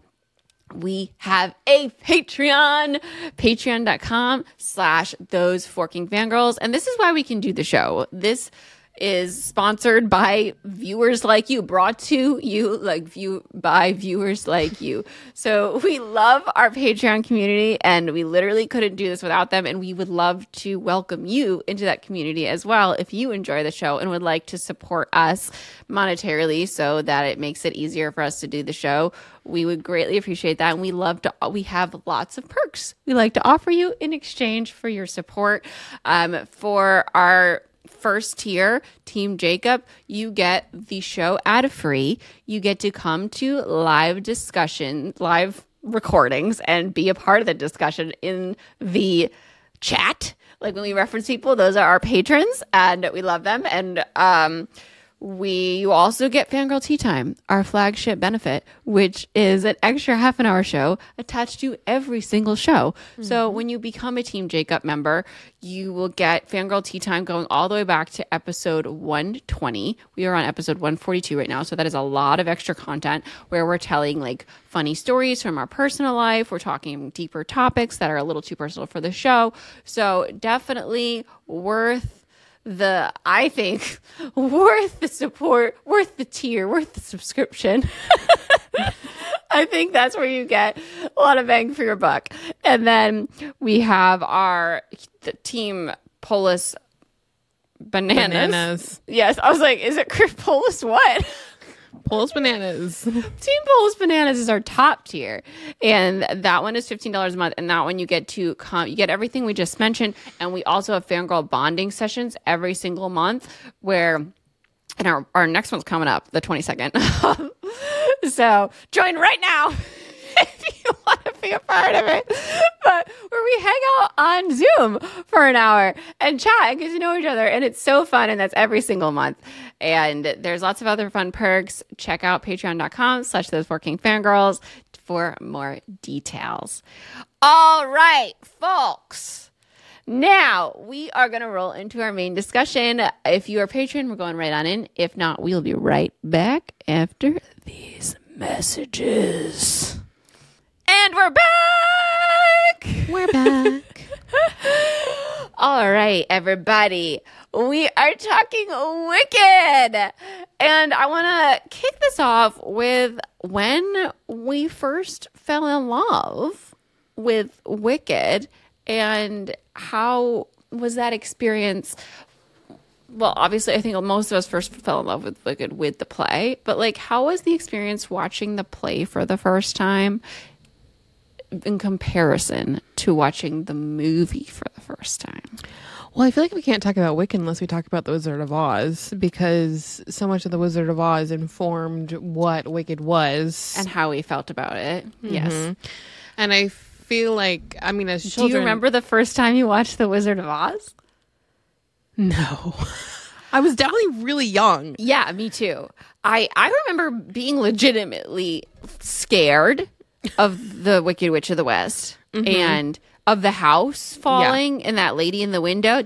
we have a Patreon, patreon.com slash those forking fangirls. And this is why we can do the show. This is sponsored by viewers like you, brought to you like view by viewers like you. So we love our Patreon community and we literally couldn't do this without them. And we would love to welcome you into that community as well if you enjoy the show and would like to support us monetarily so that it makes it easier for us to do the show. We would greatly appreciate that. And we love to, we have lots of perks we like to offer you in exchange for your support. Um, for our first tier, Team Jacob, you get the show ad free. You get to come to live discussion, live recordings, and be a part of the discussion in the chat. Like when we reference people, those are our patrons, and we love them. And um, we you also get Fangirl Tea Time, our flagship benefit, which is an extra half an hour show attached to every single show. Mm-hmm. So when you become a Team Jacob member, you will get Fangirl Tea Time going all the way back to episode one twenty. We are on episode one forty-two right now, so that is a lot of extra content where we're telling like funny stories from our personal life. We're talking deeper topics that are a little too personal for the show. So definitely worth the, I think, worth the support, worth the tier, worth the subscription. I think that's where you get a lot of bang for your buck. And then we have our the Team Polis Bananas. Bananas. Yes, I was like, is it Polis what? Polis Bananas. Team Polis Bananas is our top tier, and that one is fifteen dollars a month. And that one you get to come, you get everything we just mentioned, and we also have fangirl bonding sessions every single month. Where, and our our next one's coming up the twenty-second. So join right now if you want to be a part of it. But where we hang out on Zoom for an hour and chat and get to know each other. And it's so fun. And that's every single month. And there's lots of other fun perks. Check out patreon.com slash those forking fangirls for more details. All right, folks. Now we are going to roll into our main discussion. If you are a patron, we're going right on in. If not, we'll be right back after these messages. And we're back. We're back. All right, everybody. We are talking Wicked. And I want to kick this off with when we first fell in love with Wicked and how was that experience? Well, obviously, I think most of us first fell in love with Wicked with the play. But, like, how was the experience watching the play for the first time in comparison to watching the movie for the first time? Well, I feel like we can't talk about Wicked unless we talk about The Wizard of Oz, because so much of The Wizard of Oz informed what Wicked was. And how we felt about it. Mm-hmm. Yes. And I feel like, I mean, as Do children... you remember the first time you watched The Wizard of Oz? No. I was definitely really young. Yeah, me too. I, I remember being legitimately scared of the Wicked Witch of the West. Mm-hmm. And of the house falling yeah. and that lady in the window.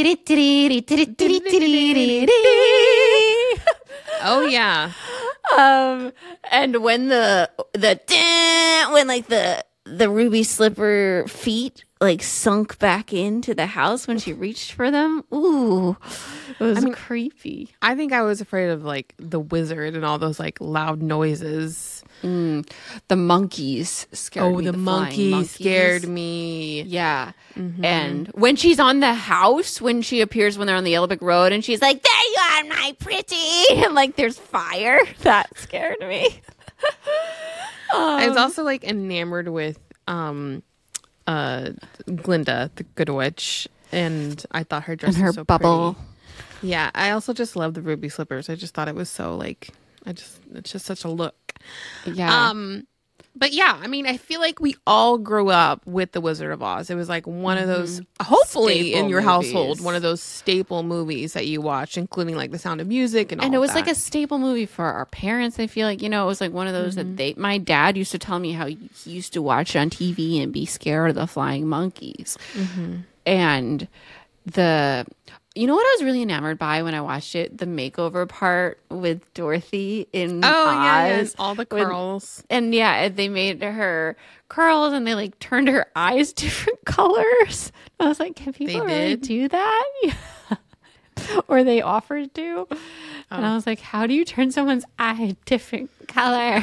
Oh yeah. Um, and when the the when like the the ruby slipper feet like sunk back into the house when she reached for them. Ooh, it was I mean, creepy. I think I was afraid of like the wizard and all those like loud noises. Mm. The monkeys scared oh, me. Oh, the, the monkeys scared me. Yeah. Mm-hmm. And when she's on the house, when she appears when they're on the Yellow Brick Road and she's like, there you are, my pretty. And like there's fire. That scared me. um, I was also like enamored with um uh Glinda, the Good Witch, and I thought her dress and her was so bubble. Pretty. Yeah, I also just love the ruby slippers. I just thought it was so like I just it's just such a look. Yeah. Um but yeah, I mean, I feel like we all grew up with The Wizard of Oz. It was like one of those, hopefully staple in your movies. household, one of those staple movies that you watch, including like The Sound of Music and all And it was that. like a staple movie for our parents. I feel like, you know, it was like one of those mm-hmm. that they, my dad used to tell me how he used to watch on T V and be scared of the flying monkeys. Mm-hmm. And the, you know what I was really enamored by when I watched it? The makeover part with Dorothy in oh, Oz. Yeah, yes. All the curls. With, and yeah, they made her curls and they like turned her eyes different colors. I was like, can people really do that? Yeah. Or they offered to. Oh. And I was like, how do you turn someone's eye different color?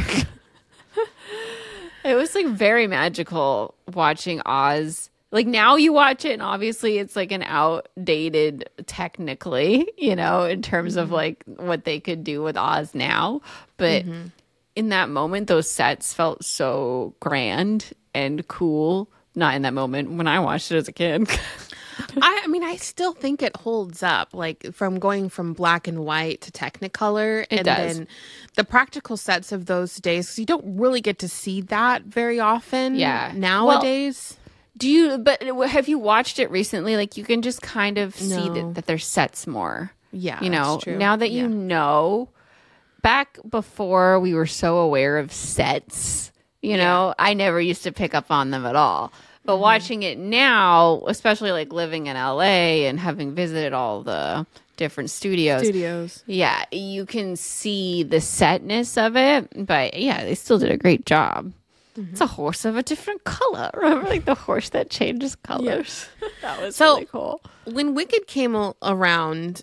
It was like very magical watching Oz. Like now you watch it and obviously it's like an outdated technically, you know, in terms mm-hmm. of like what they could do with Oz now. But mm-hmm. in that moment, those sets felt so grand and cool. Not in that moment when I watched it as a kid. I, I mean, I still think it holds up, like from going from black and white to Technicolor. It and does. Then the practical sets of those days, because you don't really get to see that very often yeah. nowadays. Well, do you, but have you watched it recently? Like you can just kind of no. see that, that there's sets more. Yeah. You know, that's true. Now that yeah. you know, back before we were so aware of sets, you yeah. know, I never used to pick up on them at all. But mm-hmm. watching it now, especially like living in L A and having visited all the different studios. Studios. Yeah, you can see the setness of it. But yeah, they still did a great job. Mm-hmm. It's a horse of a different color. Remember, like the horse that changes colors? Yeah. That was so, really cool. When Wicked came around,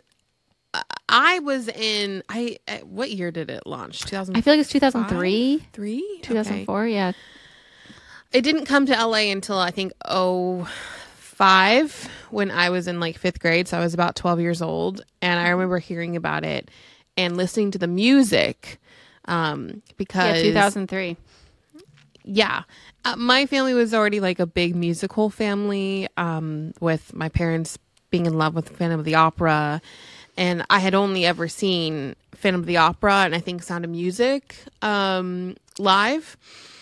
I was in. I what year did it launch? two thousand. I feel like it's two thousand three, three, two thousand four. Okay. Yeah. It didn't come to L A until I think oh five when I was in like fifth grade. So I was about twelve years old, and I remember hearing about it and listening to the music um, because yeah, two thousand three. Yeah. Uh, my family was already like a big musical family um, with my parents being in love with Phantom of the Opera. And I had only ever seen Phantom of the Opera and I think Sound of Music um, live.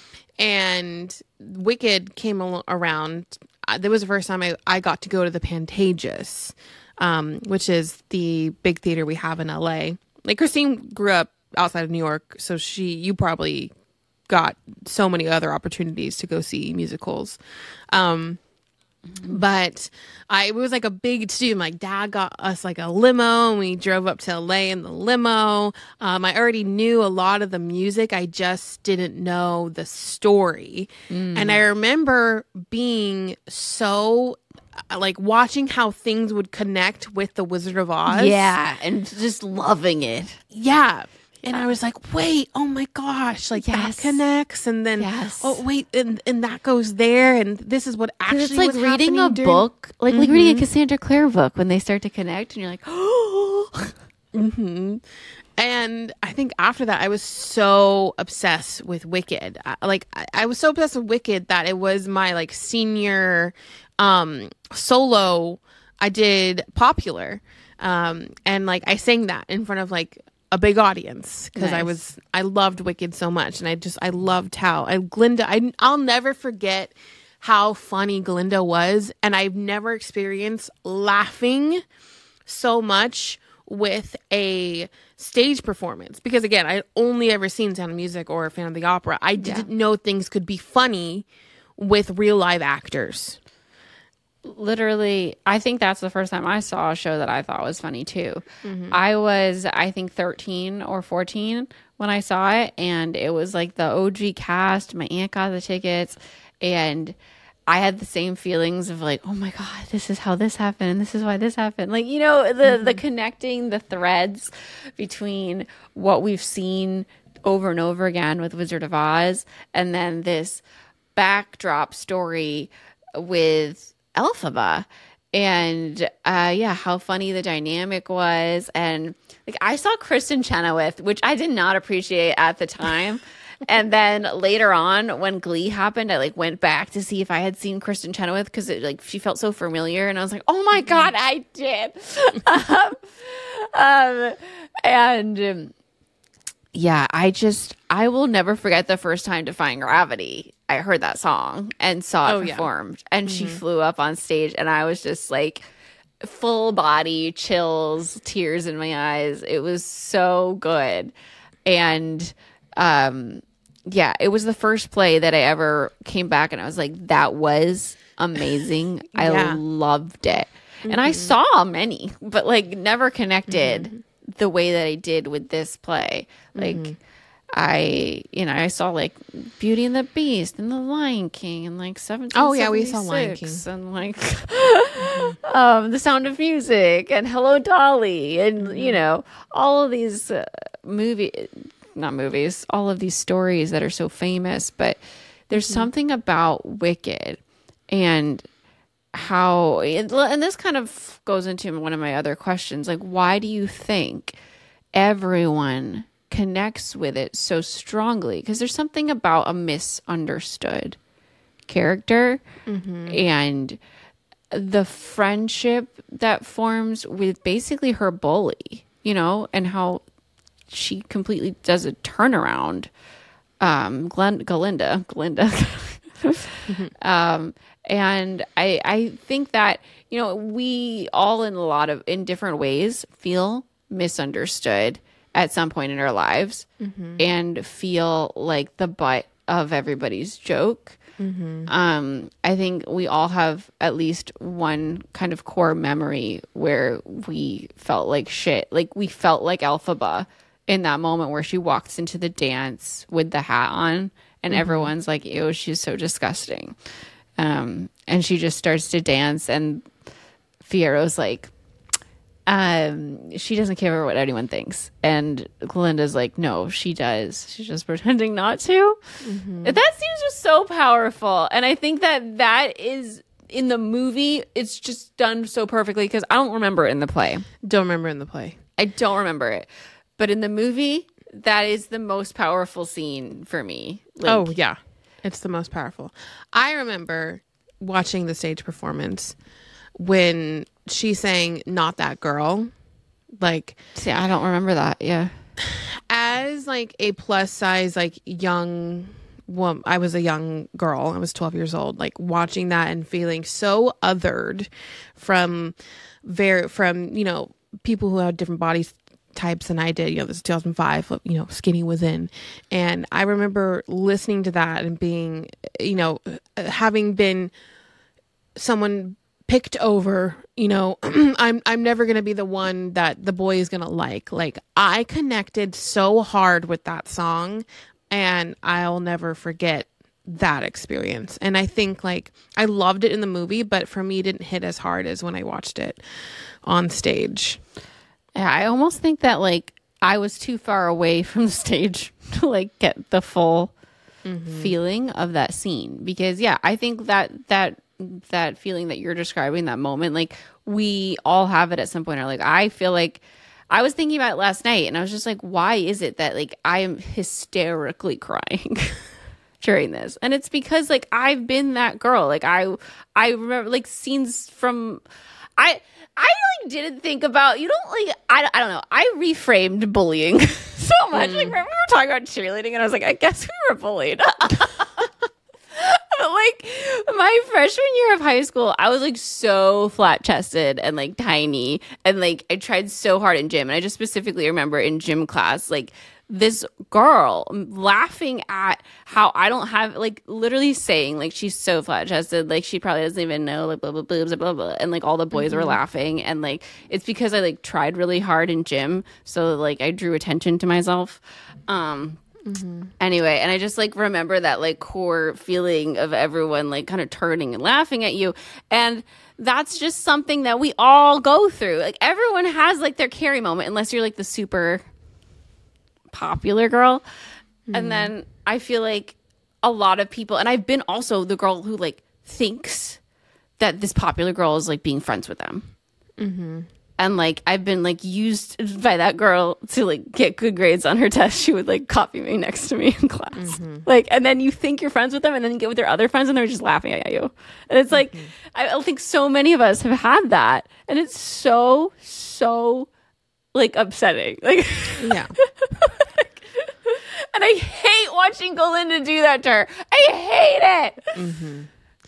And Wicked came al- around. Uh, that was the first time I, I got to go to the Pantages, um, which is the big theater we have in L A. Like Christine grew up outside of New York. So she, you probably... got so many other opportunities to go see musicals. Um, mm-hmm. But I, it was like a big to do. My dad got us like a limo and we drove up to L A in the limo. Um, I already knew a lot of the music. I just didn't know the story. Mm. And I remember being so like watching how things would connect with the Wizard of Oz. Yeah. And just loving it. Yeah. And I was like, wait, oh my gosh, like yes. that connects. And then, yes. oh, wait, and, and that goes there. And this is what actually it's like was reading a during... book, like, mm-hmm. like reading a Cassandra Clare book when they start to connect and you're like, oh. mm-hmm. And I think after that, I was so obsessed with Wicked. I, like, I, I was so obsessed with Wicked that it was my like senior um, solo. I did Popular. Um, and like, I sang that in front of like, a big audience because nice. I was I loved Wicked so much, and I just I loved how I Glinda I I'll never forget how funny Glinda was, and I've never experienced laughing so much with a stage performance because again I only ever seen Sound of Music or Phantom of the Opera. I didn't yeah. know things could be funny with real live actors. Literally, I think that's the first time I saw a show that I thought was funny too. Mm-hmm. I was, I think, thirteen or fourteen when I saw it, and it was like the O G cast. My aunt got the tickets, and I had the same feelings of like, oh my God, this is how this happened. And this is why this happened. Like, you know, the, mm-hmm. the connecting the threads between what we've seen over and over again with Wizard of Oz and then this backdrop story with Elphaba. And uh, yeah, how funny the dynamic was. And like I saw Kristen Chenoweth, which I did not appreciate at the time. And then later on when Glee happened, I like went back to see if I had seen Kristen Chenoweth because it like she felt so familiar. And I was like, oh my God, I did. um, um, and um, yeah, I just, I will never forget the first time Defying Gravity. I heard that song and saw it oh, performed. Yeah. And mm-hmm. she flew up on stage and I was just like full body chills, tears in my eyes. It was so good. And um, yeah, it was the first play that I ever came back and I was like, that was amazing. I yeah. loved it. Mm-hmm. And I saw many, but like never connected mm-hmm. the way that I did with this play. Like, mm-hmm. I, you know, I saw like Beauty and the Beast and The Lion King and like seventeen seventy-six. Oh yeah, we saw Lion King and like mm-hmm. um, The Sound of Music and Hello Dolly and mm-hmm. you know all of these uh, movie, not movies, all of these stories that are so famous. But there's mm-hmm. something about Wicked and how, and this kind of goes into one of my other questions. Like, why do you think everyone connects with it so strongly? Because there's something about a misunderstood character mm-hmm. and the friendship that forms with basically her bully, you know, and how she completely does a turnaround. Um, Glen- Galinda, Glinda. mm-hmm. um, and I, I think that, you know, we all in a lot of, in different ways feel misunderstood at some point in our lives mm-hmm. and feel like the butt of everybody's joke. Mm-hmm. Um, I think we all have at least one kind of core memory where we felt like shit. Like we felt like Elphaba in that moment where she walks into the dance with the hat on and mm-hmm. everyone's like, ew, she's so disgusting. Um, and she just starts to dance and Fiero's like, Um, she doesn't care what anyone thinks. And Glinda's like, no, she does. She's just pretending not to. Mm-hmm. That seems just so powerful. And I think that that is, in the movie, it's just done so perfectly because I don't remember it in the play. Don't remember in the play. I don't remember it. But in the movie, that is the most powerful scene for me. Like, oh, yeah. It's the most powerful. I remember watching the stage performance when she sang Not That Girl. Like, see, I don't remember that. Yeah. As like a plus size, like young woman, I was a young girl. I was twelve years old, like watching that and feeling so othered from very, from, you know, people who had different body types than I did. You know, this is two thousand five, you know, Skinny was in. And I remember listening to that and being, you know, having been someone picked over, you know, I'm I'm never going to be the one that the boy is going to like. Like, I connected so hard with that song and I'll never forget that experience. And I think like I loved it in the movie, but for me it didn't hit as hard as when I watched it on stage. Yeah, I almost think that like I was too far away from the stage to like get the full mm-hmm. feeling of that scene. Because yeah, I think that that that feeling that you're describing, that moment, like we all have it at some point. Or like I feel like I was thinking about it last night and I was just like, why is it that like I am hysterically crying during this? And it's because like I've been that girl. Like I I remember like scenes from I I like didn't think about, you don't like, I, I don't know. I reframed bullying so much. Mm. Like, remember we were talking about cheerleading and I was like, I guess we were bullied. But like my freshman year of high school, I was like so flat chested and like tiny. And like I tried so hard in gym. And I just specifically remember in gym class, like this girl laughing at how I don't have, like literally saying like she's so flat chested, like she probably doesn't even know, like blah blah blah blah blah blah. And like all the boys mm-hmm. were laughing, and like it's because I like tried really hard in gym, so like I drew attention to myself. Um Mm-hmm. Anyway, and I just like remember that like core feeling of everyone like kind of turning and laughing at you. And that's just something that we all go through. Like everyone has like their Carrie moment, unless you're like the super popular girl. Mm-hmm. And then I feel like a lot of people, and I've been also the girl who like thinks that this popular girl is like being friends with them. Mm-hmm. And like I've been like used by that girl to like get good grades on her test. She would like copy me next to me in class. Mm-hmm. Like, and then you think you're friends with them, and then you get with their other friends, and they're just laughing at you. And it's like, mm-hmm. I, I think so many of us have had that, and it's so so like upsetting. Like, yeah. And I hate watching Galinda do that to her. I hate it. Mm-hmm.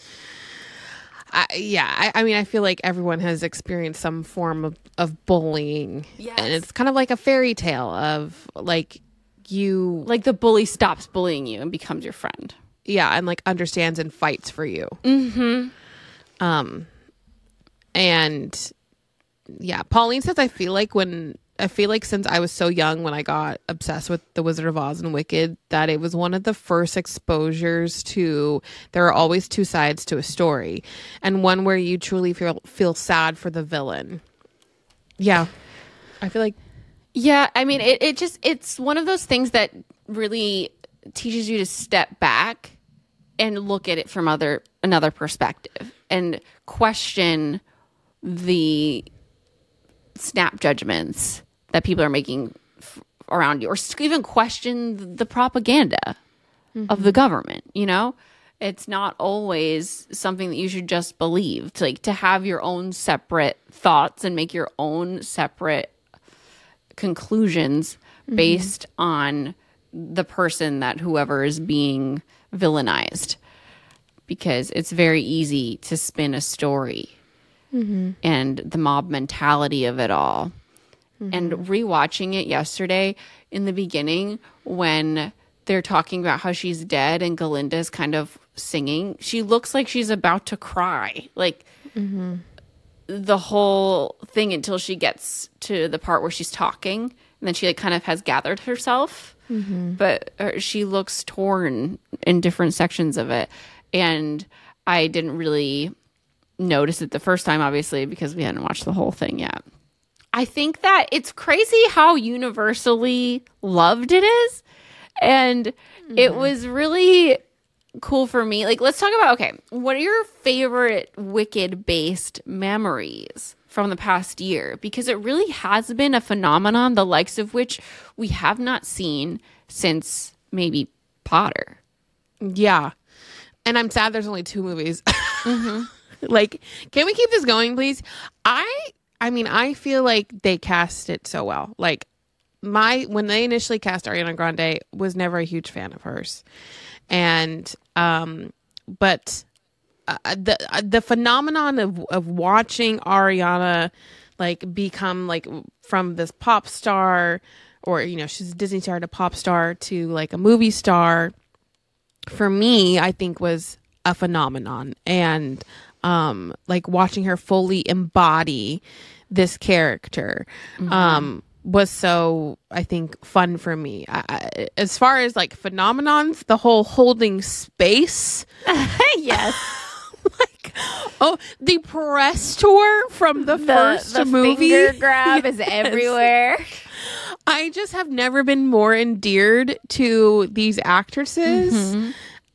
I, yeah, I, I mean, I feel like everyone has experienced some form of, of bullying. Yes. And it's kind of like a fairy tale of like you... Like the bully stops bullying you and becomes your friend. Yeah, and like understands and fights for you. Mm-hmm. Um, and yeah, Pauline says, I feel like when... I feel like since I was so young when I got obsessed with The Wizard of Oz and Wicked, that it was one of the first exposures to there are always two sides to a story, and one where you truly feel feel sad for the villain. Yeah. I feel like Yeah, I mean it, it just it's one of those things that really teaches you to step back and look at it from other another perspective and question the snap judgments that people are making f- around you, or even question the propaganda mm-hmm. of the government. You know, it's not always something that you should just believe. To like to have your own separate thoughts and make your own separate conclusions mm-hmm. based on the person that whoever is being villainized, because it's very easy to spin a story mm-hmm. and the mob mentality of it all. Mm-hmm. And rewatching it yesterday in the beginning when they're talking about how she's dead and Galinda's kind of singing, she looks like she's about to cry. Like mm-hmm. the whole thing until she gets to the part where she's talking, and then she like kind of has gathered herself. Mm-hmm. But uh, she looks torn in different sections of it. And I didn't really notice it the first time, obviously, because we hadn't watched the whole thing yet. I think that it's crazy how universally loved it is. And mm-hmm. it was really cool for me. Like, let's talk about, okay, what are your favorite Wicked-based memories from the past year? Because it really has been a phenomenon, the likes of which we have not seen since maybe Potter. Yeah. And I'm sad there's only two movies. Mm-hmm. Like, can we keep this going, please? I, I mean, I feel like they cast it so well. Like, my, when they initially cast Ariana Grande, was never a huge fan of hers. And, um, but uh, the, uh, the phenomenon of, of watching Ariana, like, become, like, from this pop star, or, you know, she's a Disney star to pop star to, like, a movie star, for me, I think was a phenomenon. And, um, like, watching her fully embody this character, mm-hmm. um, was so, I think, fun for me. I, I, as far as, like, phenomenons, the whole holding space. Yes. Like, oh, the press tour from the, the first the movie. Finger grab yes. is everywhere. I just have never been more endeared to these actresses mm-hmm.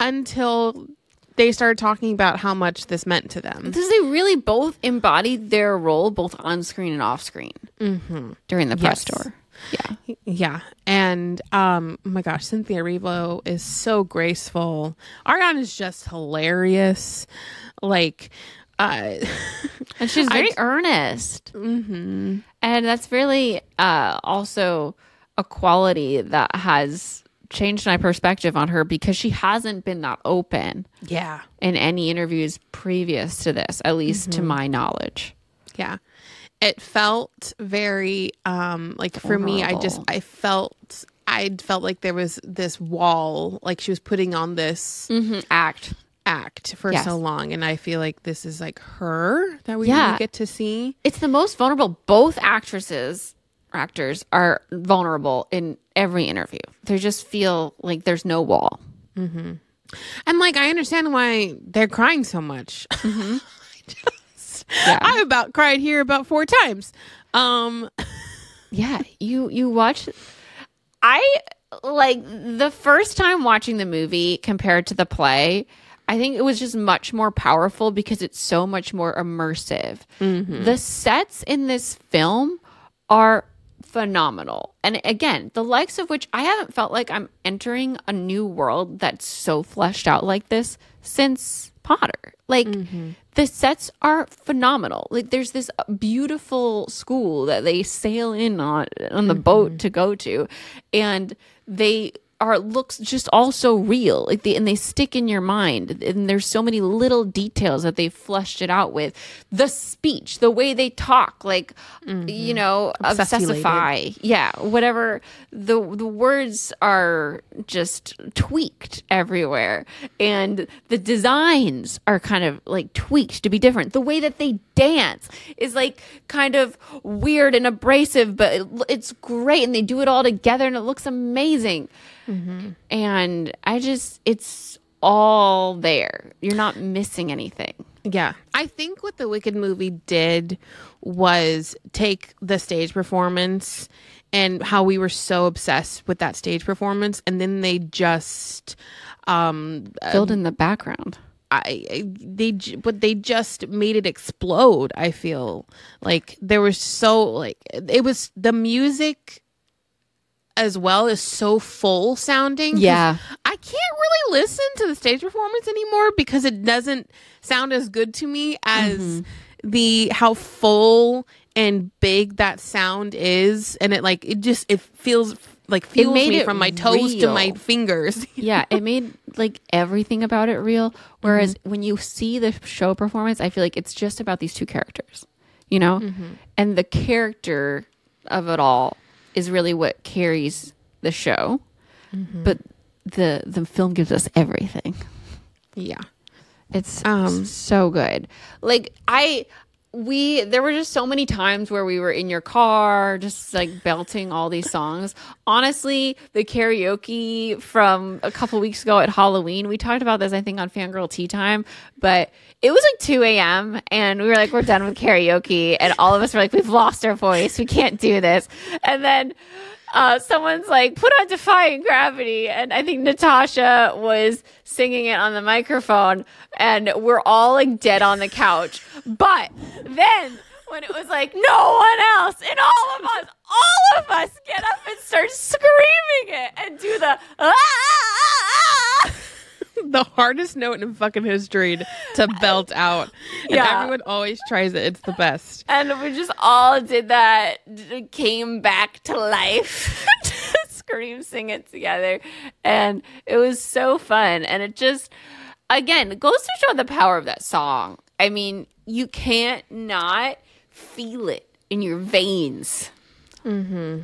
until they started talking about how much this meant to them. Because they really both embodied their role, both on screen and off screen, mm-hmm. during the press yes. tour. Yeah. Yeah. And, um, oh my gosh, Cynthia Erivo is so graceful. Ariana is just hilarious. Like, uh, and she's very I, earnest. Mm-hmm. And that's really uh, also a quality that has changed my perspective on her, because she hasn't been that open. Yeah. In any interviews previous to this, at least mm-hmm. to my knowledge. Yeah. It felt very, um, like for me, I just, I felt, I felt like there was this wall, like she was putting on this mm-hmm. act. act for yes. so long, and I feel like this is like her that we yeah. really get to see. It's the most vulnerable. Both actresses actors are vulnerable in every interview. They just feel like there's no wall. Mm-hmm. And like, I understand why they're crying so much. Mm-hmm. I just, yeah. I about cried here about four times. Um, yeah, you, you watch, I like the first time watching the movie compared to the play, I think it was just much more powerful because it's so much more immersive. Mm-hmm. The sets in this film are phenomenal. And again, the likes of which I haven't felt like I'm entering a new world that's so fleshed out like this since Potter. Like mm-hmm. the sets are phenomenal. Like there's this beautiful school that they sail in on on the mm-hmm. boat to go to, and they are looks just all so real, like they and they stick in your mind, and there's so many little details that they fleshed it out with. The speech, the way they talk, like mm-hmm. you know, obsessify, yeah, whatever. The the words are just tweaked everywhere, and the designs are kind of like tweaked to be different. The way that they dance is like kind of weird and abrasive, but it, it's great, and they do it all together, and it looks amazing. Mm-hmm. And I just, it's all there. You're not missing anything. Yeah. I think what the Wicked movie did was take the stage performance and how we were so obsessed with that stage performance, and then they just um, filled uh, in the background. I, I they but they just made it explode. I feel like there was so like it was the music as well is so full sounding. Yeah. I can't really listen to the stage performance anymore because it doesn't sound as good to me as mm-hmm. the how full and big that sound is, and it like it just it feels like fuels me from my toes real. to my fingers. Yeah, it made like everything about it real. Whereas mm-hmm. when you see the show performance, I feel like it's just about these two characters, you know, mm-hmm. and the character of it all is really what carries the show. Mm-hmm. But the the film gives us everything. Yeah. It's um, so good. Like I we there were just so many times where we were in your car just like belting all these songs. Honestly, the karaoke from a couple weeks ago at Halloween, we talked about this I think on Fangirl Tea Time, but it was like two a.m. and we were like, we're done with karaoke, and all of us were like, we've lost our voice, we can't do this. And then uh, someone's like, put on Defying Gravity, and I think Natasha was singing it on the microphone, and we're all like dead on the couch. But then when it was like no one else, and all of us, all of us get up and start screaming it and do the ah, ah, ah, ah. The hardest note in fucking history to belt out. And yeah. everyone always tries it. It's the best. And we just all did that, came back to life, scream, sing it together. And it was so fun. And it just, again, it goes to show the power of that song. I mean, you can't not feel it in your veins. Mm-hmm.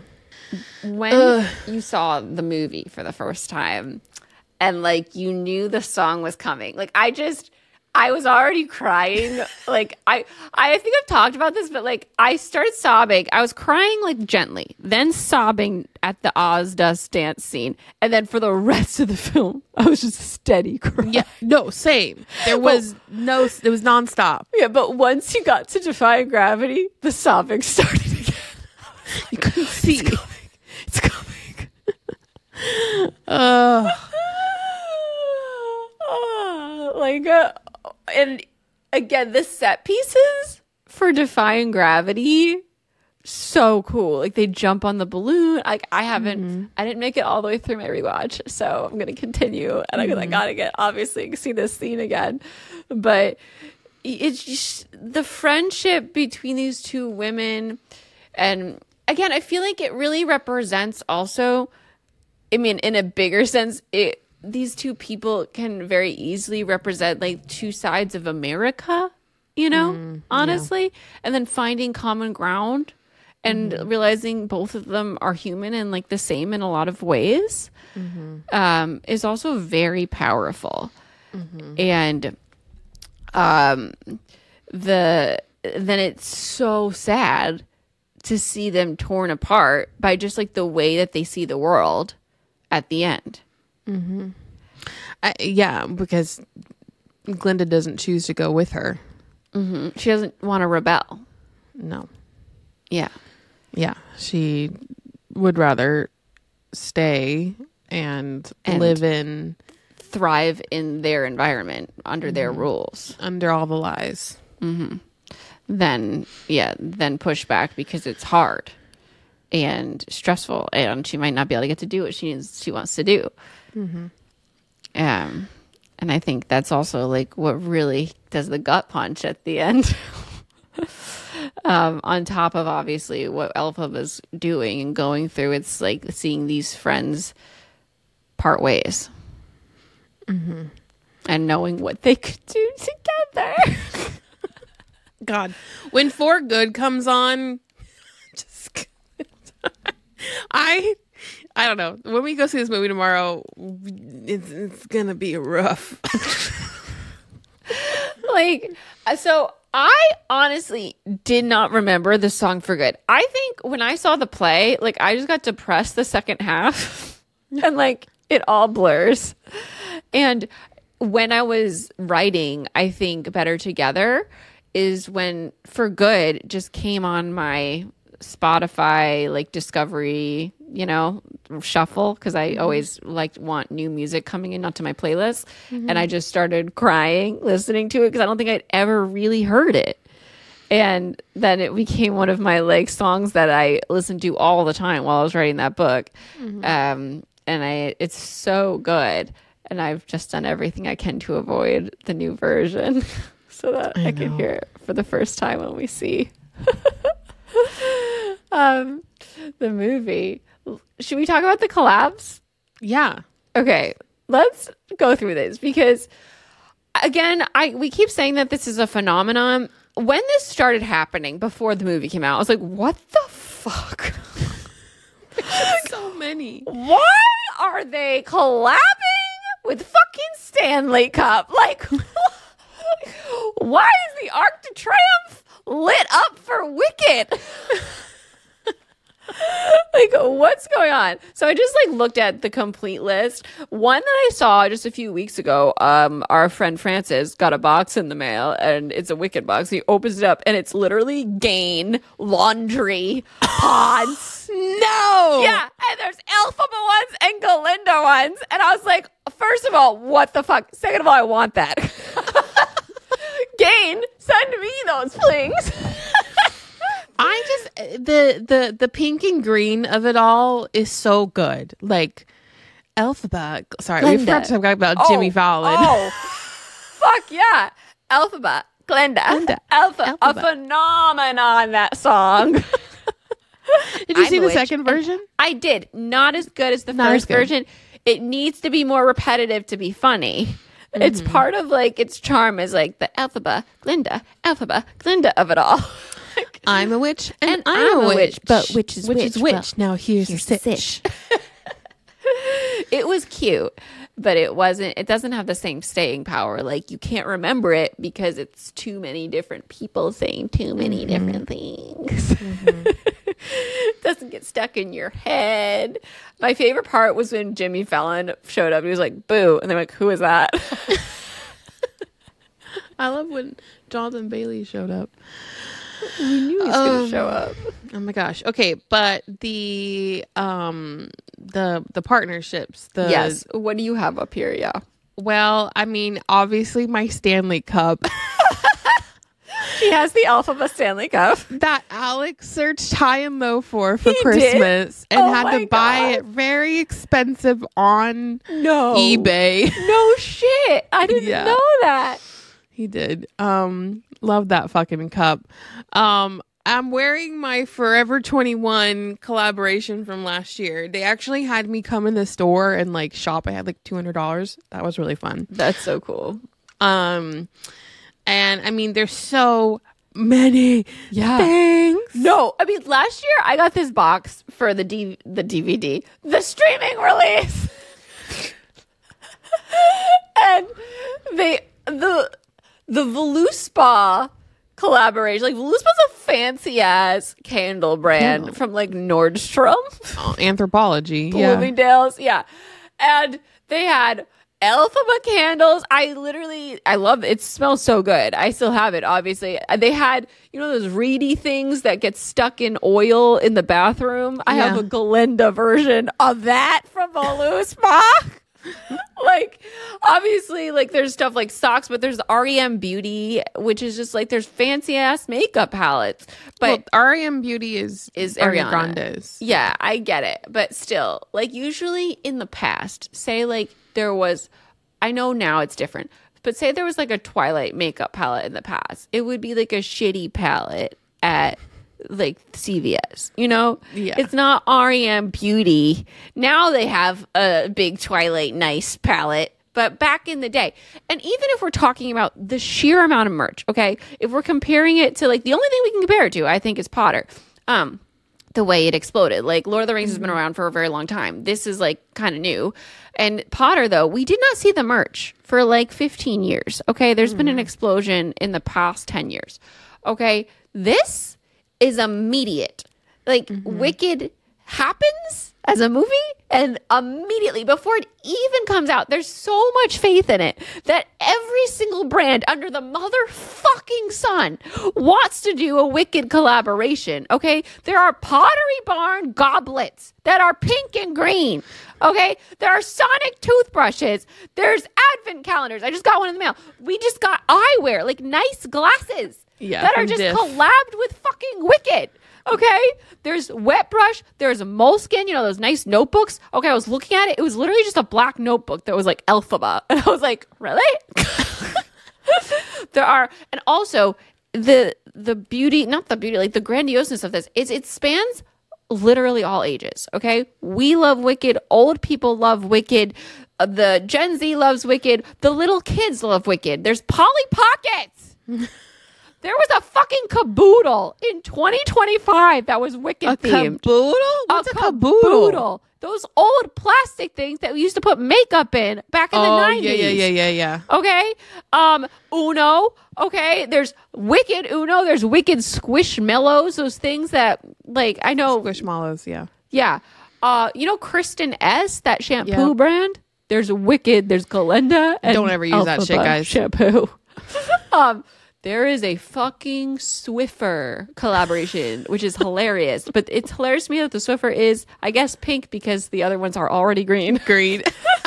When Ugh. you saw the movie for the first time, and like you knew the song was coming, like I just, I was already crying. Like I, I think I've talked about this, but like I started sobbing. I was crying like gently, then sobbing at the Oz Dust dance scene, and then for the rest of the film, I was just steady crying. Yeah, no, same. There was well, no, it was nonstop. Yeah, but once you got to Defying Gravity, the sobbing started again. You couldn't see. It's coming. It's coming. uh. Like, uh, and again, the set pieces for Defying Gravity, so cool. Like, they jump on the balloon. Like, I haven't, mm-hmm. I didn't make it all the way through my rewatch, so I'm going to continue. And mm-hmm. I, I got to get, obviously, see this scene again. But it's just the friendship between these two women. And again, I feel like it really represents also, I mean, in a bigger sense, it, these two people can very easily represent like two sides of America, you know, mm, honestly, yeah. And then finding common ground and mm-hmm. realizing both of them are human and like the same in a lot of ways, mm-hmm. um, is also very powerful. Mm-hmm. And um, the then it's so sad to see them torn apart by just like the way that they see the world at the end. Mm-hmm. I, yeah, because Glinda doesn't choose to go with her. Mm-hmm. She doesn't want to rebel. No. Yeah. Yeah. She would rather stay and, And live in... thrive in their environment under mm-hmm. their rules. Under all the lies. Mm-hmm. Then, yeah, then push back because it's hard and stressful, and she might not be able to get to do what she needs, she wants to do. Mm-hmm. Um, and I think that's also like what really does the gut punch at the end. um, on top of obviously what Elphaba's doing and going through, it's like seeing these friends part ways. Mm-hmm. And knowing what they could do together. God, when For Good comes on, just I, I don't know. When we go see this movie tomorrow, it's it's gonna be rough. Like, so I honestly did not remember the song For Good. I think when I saw the play, like I just got depressed the second half, and like it all blurs. And when I was writing, I think Better Together is when For Good just came on my Spotify, like Discovery, you know, shuffle, because I mm-hmm. always like want new music coming in onto my playlist. Mm-hmm. And I just started crying listening to it because I don't think I'd ever really heard it. And then it became one of my like songs that I listened to all the time while I was writing that book. Mm-hmm. Um, and I, it's so good. And I've just done everything I can to avoid the new version so that I, I can hear it for the first time when we see um, the movie. Should we talk about the collabs? Yeah. Okay, let's go through this because, again, I we keep saying that this is a phenomenon. When this started happening before the movie came out, I was like, what the fuck? So many. Why are they collabing with fucking Stanley Cup? Like, why is the Arc de Triomphe lit up for Wicked? Like, what's going on? So I just like looked at the complete list. One that I saw just a few weeks ago, um, our friend Francis got a box in the mail, and it's a Wicked box. He opens it up, and it's literally Gain laundry pods. No! Yeah, and there's Elphaba ones and Galinda ones. And I was like, first of all, what the fuck? Second of all, I want that. Gain, send me those, please. I just the the the pink and green of it all is so good. Like Elphaba. Sorry, we forgot to talk about oh, Jimmy Fallon. Oh, fuck yeah, Elphaba, Glinda, Glinda. Alpha, Elphaba. A phenomenon. That song. Did you I'm see the second version? I did. Not as good as the Not first version. It needs to be more repetitive to be funny. Mm-hmm. It's part of like its charm is like the Elphaba, Glinda, Elphaba, Glinda of it all. I'm a witch and, and I'm, I'm a witch. witch, but which is which? Which is which? Well, now here's, here's the sitch. It was cute, but it wasn't. It doesn't have the same staying power. Like you can't remember it because it's too many different people saying too many mm-hmm. different things. Mm-hmm. It doesn't get stuck in your head. My favorite part was when Jimmy Fallon showed up. He was like, "Boo," and they're like, "Who is that?" I love when Jonathan Bailey showed up. We knew he was um, going to show up. Oh my gosh. Okay, but the um the the partnerships. The yes. What do you have up here? Yeah. Well, I mean, obviously my Stanley Cup. She has the Elphaba Stanley Cup that Alex searched high and low for for he Christmas did? and oh had to buy God. it very expensive on no eBay. No shit. I didn't yeah. know that. He did. Um, love that fucking cup. Um, I'm wearing my Forever twenty-one collaboration from last year. They actually had me come in the store and like shop. I had like two hundred dollars. That was really fun. That's so cool. Um, and I mean, there's so many yeah. things. No, I mean, last year I got this box for the D- the D V D, the streaming release. And they, the, the Voluspa collaboration, like Voluspa's a fancy ass candle brand Candle. from like Nordstrom, Oh, Anthropology. Yeah. Bloomingdale's. Yeah. And they had Elphaba candles. I literally, I love it. It smells so good. I still have it, obviously. They had, you know, those reedy things that get stuck in oil in the bathroom. I Yeah. have a Galinda version of that from Volu Spa. Like, obviously, like there's stuff like socks, but there's R E M Beauty, which is just like there's fancy ass makeup palettes. But Well, R E M Beauty is is Ariana Ariana. Grande's. Yeah, I get it. But still, like usually in the past, say like there was, I know now it's different, but say there was like a Twilight makeup palette in the past, it would be like a shitty palette at like C V S, you know? Yeah. It's not R E M Beauty. Now they have a big Twilight nice palette. But back in the day, and even if we're talking about the sheer amount of merch, okay, if we're comparing it to like the only thing we can compare it to, I think is Potter. Um, the way it exploded. Like Lord of the Rings has been around for a very long time. This is like kind of new. And Potter, though, we did not see the merch for like fifteen years. Okay. There's mm. been an explosion in the past ten years. Okay. This is immediate. Like mm-hmm. Wicked happens as a movie and immediately before it even comes out, there's so much faith in it that every single brand under the motherfucking sun wants to do a Wicked collaboration. Okay. There are Pottery Barn goblets that are pink and green. Okay. There are Sonic toothbrushes. There's advent calendars. I just got one in the mail. We just got eyewear, like nice glasses. Yeah, that are from just Diff. collabed with fucking Wicked. Okay. There's Wet Brush. There's Moleskine, you know, those nice notebooks. Okay. I was looking at it. It was literally just a black notebook that was like Elphaba. And I was like, really? There are, and also the, the beauty, not the beauty, like the grandioseness of this is it spans literally all ages. Okay. We love Wicked. Old people love Wicked. Uh, the Gen Z loves Wicked. The little kids love Wicked. There's Polly Pockets. There was a fucking caboodle in twenty twenty-five that was Wicked A themed. caboodle? What's a, a caboodle? caboodle. Those old plastic things that we used to put makeup in back in oh, the nineties. yeah, yeah, yeah, yeah, yeah. Okay. Um, Uno. Okay. There's Wicked Uno. There's Wicked Squishmallows. Those things that, like, I know. Squishmallows, yeah. Yeah. Uh, you know Kristen S, that shampoo Yeah. brand? There's Wicked. There's Galinda. And Don't ever use that shit, Elphaba guys. Shampoo. um, There is a fucking Swiffer collaboration, which is hilarious. But it's hilarious to me that the Swiffer is, I guess, pink because the other ones are already green. Green.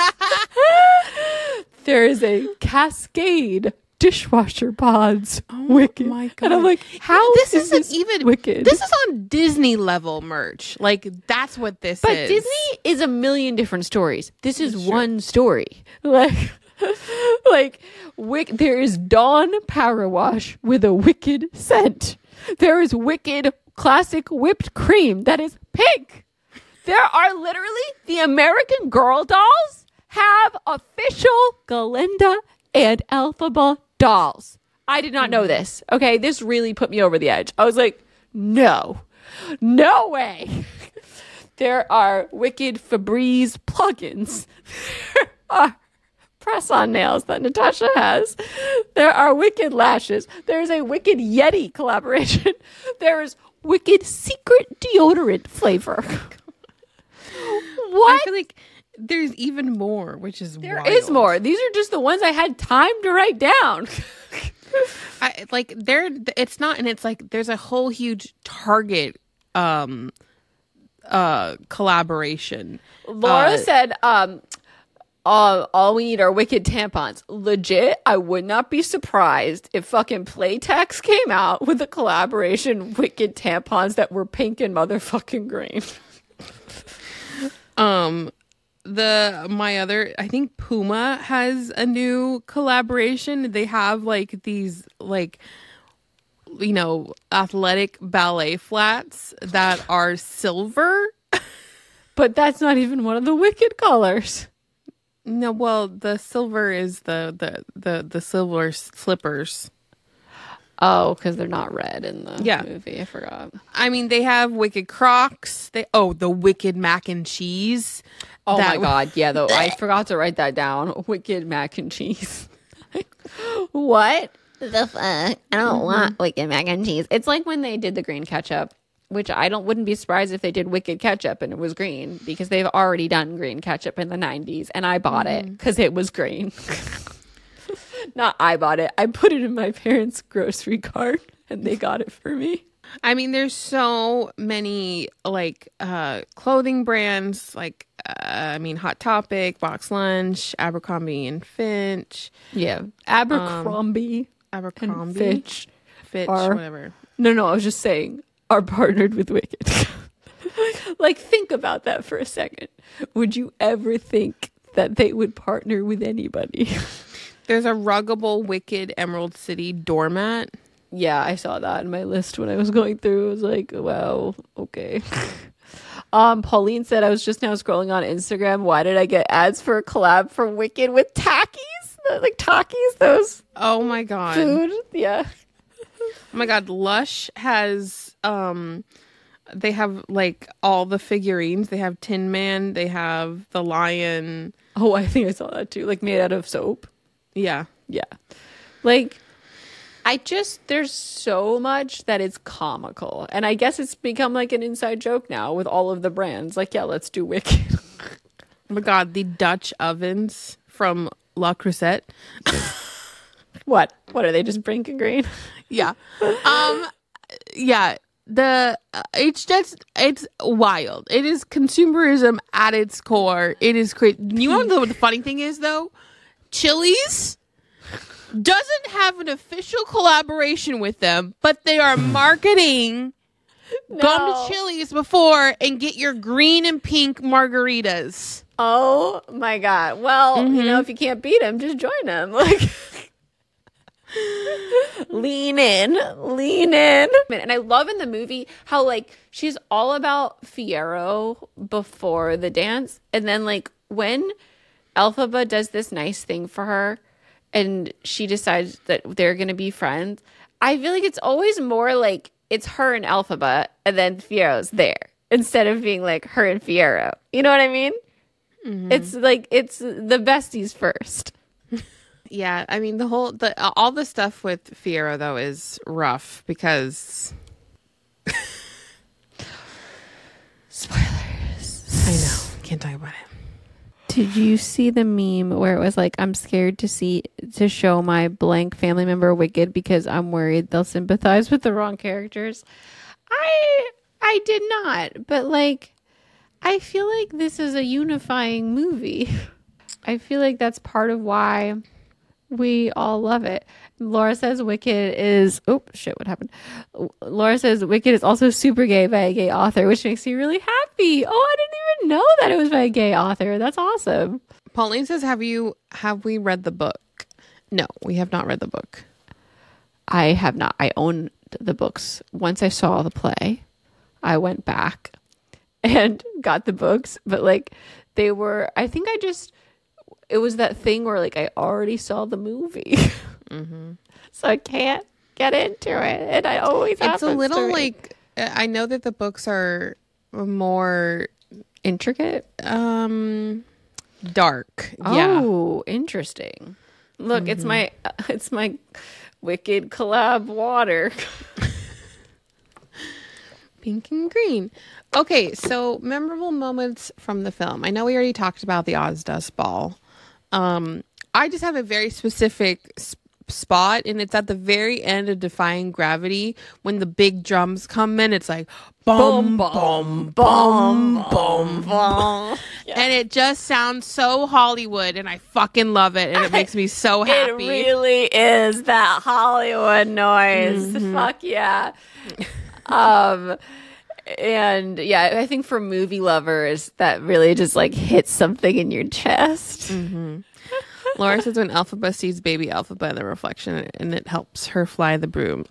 There is a Cascade dishwasher pods. Oh Wicked. my God. And I'm like, how this is isn't this even Wicked? This is on Disney level merch. Like that's what this but is. Disney is a million different stories. This is one story. Like, like Wick, there is Dawn Power Wash with a Wicked scent. There is Wicked classic whipped cream that is pink. There are literally the American Girl dolls have official Galinda and Elphaba dolls. I did not know this. Okay, this really put me over the edge. I was like, no, no way. There are Wicked Febreze plugins. There are press-on nails that Natasha has. There are Wicked lashes. There's a Wicked Yeti collaboration. There is Wicked secret deodorant flavor. What? I feel like there's even more, which is There wild. is more. These are just the ones I had time to write down. I, like there, it's not, and it's like there's a whole huge Target um uh collaboration. Laura Uh, said, um, uh, all we need are Wicked tampons. Legit, I would not be surprised if fucking Playtex came out with a collaboration Wicked tampons that were pink and motherfucking green. Um, the my other, I think Puma has a new collaboration. They have like these like, you know, athletic ballet flats that are silver. But that's not even one of the Wicked colors. No, well, the silver is the the the the silver slippers. Oh, because they're not red in the Yeah. movie. I forgot. I mean, they have Wicked Crocs. They oh, the Wicked mac and cheese. Oh That- my god, yeah, though I forgot to write that down. Wicked mac and cheese. What? The fuck? I don't mm-hmm. want Wicked mac and cheese. It's like when they did the green ketchup, which I don't wouldn't be surprised if they did Wicked ketchup and it was green, because they've already done green ketchup in the nineties, and I bought mm-hmm. it because it was green. Not I bought it. I put it in my parents' grocery cart and they got it for me. I mean, there's so many like uh, clothing brands, like uh, I mean, Hot Topic, Box Lunch, Abercrombie and Finch. Yeah, Abercrombie, um, Abercrombie, and Fitch, Fitch, are, whatever. No, no, I was just saying, are partnered with Wicked. Like, think about that for a second. Would you ever think that they would partner with anybody? There's a ruggable Wicked Emerald City doormat. Yeah, I saw that in my list when I was going through. I was like, wow, okay. um, Pauline said, I was just now scrolling on Instagram. Why did I get ads for a collab for Wicked with Takis? Like Takis, those. Oh my God. Food. Yeah. Oh my God. Lush has, um, they have like all the figurines. They have Tin Man. They have the lion. Oh, I think I saw that too. Like made out of soap. Yeah. Yeah. Like, I just, there's so much that it's comical. And I guess it's become like an inside joke now with all of the brands. Like, yeah, let's do Wicked. Oh my God, the Dutch ovens from La Crusette. What? What, are they just pink and green? Yeah. Um, yeah. The, uh, it's just, it's wild. It is consumerism at its core. It is crazy. You know what the funny thing is, though? Chili's doesn't have an official collaboration with them, but they are marketing no. Come to Chili's before and get your green and pink margaritas. Oh my God. Well, mm-hmm. you know, if you can't beat them, just join them. Like, lean in, lean in. And I love in the movie how, like, she's all about Fiyero before the dance. And then, like, when Elphaba does this nice thing for her and she decides that they're going to be friends, I feel like it's always more like it's her and Elphaba and then Fiyero's there instead of being like her and Fiyero. You know what I mean? Mm-hmm. It's like, it's the besties first. Yeah. I mean, the whole, the all the stuff with Fiyero, though, is rough because... Spoilers. I know. Can't talk about it. Did you see the meme where it was like, I'm scared to see, to show my blank family member Wicked because I'm worried they'll sympathize with the wrong characters? I, I did not, but like, I feel like this is a unifying movie. I feel like that's part of why we all love it. Laura says Wicked is, oh shit, what happened? Laura says Wicked is also super gay by a gay author, which makes me really happy. Oh, I didn't even know that it was by a gay author. That's awesome. Pauline says, have you, have we read the book? No, we have not read the book. I have not. I own the books. Once I saw the play, I went back and got the books, but like they were, I think I just, it was that thing where like I already saw the movie. Mm-hmm. So I can't get into it. And I always It's a little like, I know that the books are more intricate. Um, dark. Oh, yeah. Interesting. Look, mm-hmm. it's my, it's my Wicked collab water. Pink and green. Okay, so memorable moments from the film. I know we already talked about the Ozdust Ball. Um, I just have a very specific sp- spot, and it's at the very end of Defying Gravity when the big drums come in. It's like boom, boom, boom, boom, boom, and it just sounds so Hollywood, and I fucking love it, and it makes me so happy. It really is that Hollywood noise. Mm-hmm. Fuck yeah. um. And yeah, I think for movie lovers, that really just like hits something in your chest. Mm-hmm. Laura says when Elphaba sees baby Elphaba in the reflection, and it helps her fly the broom.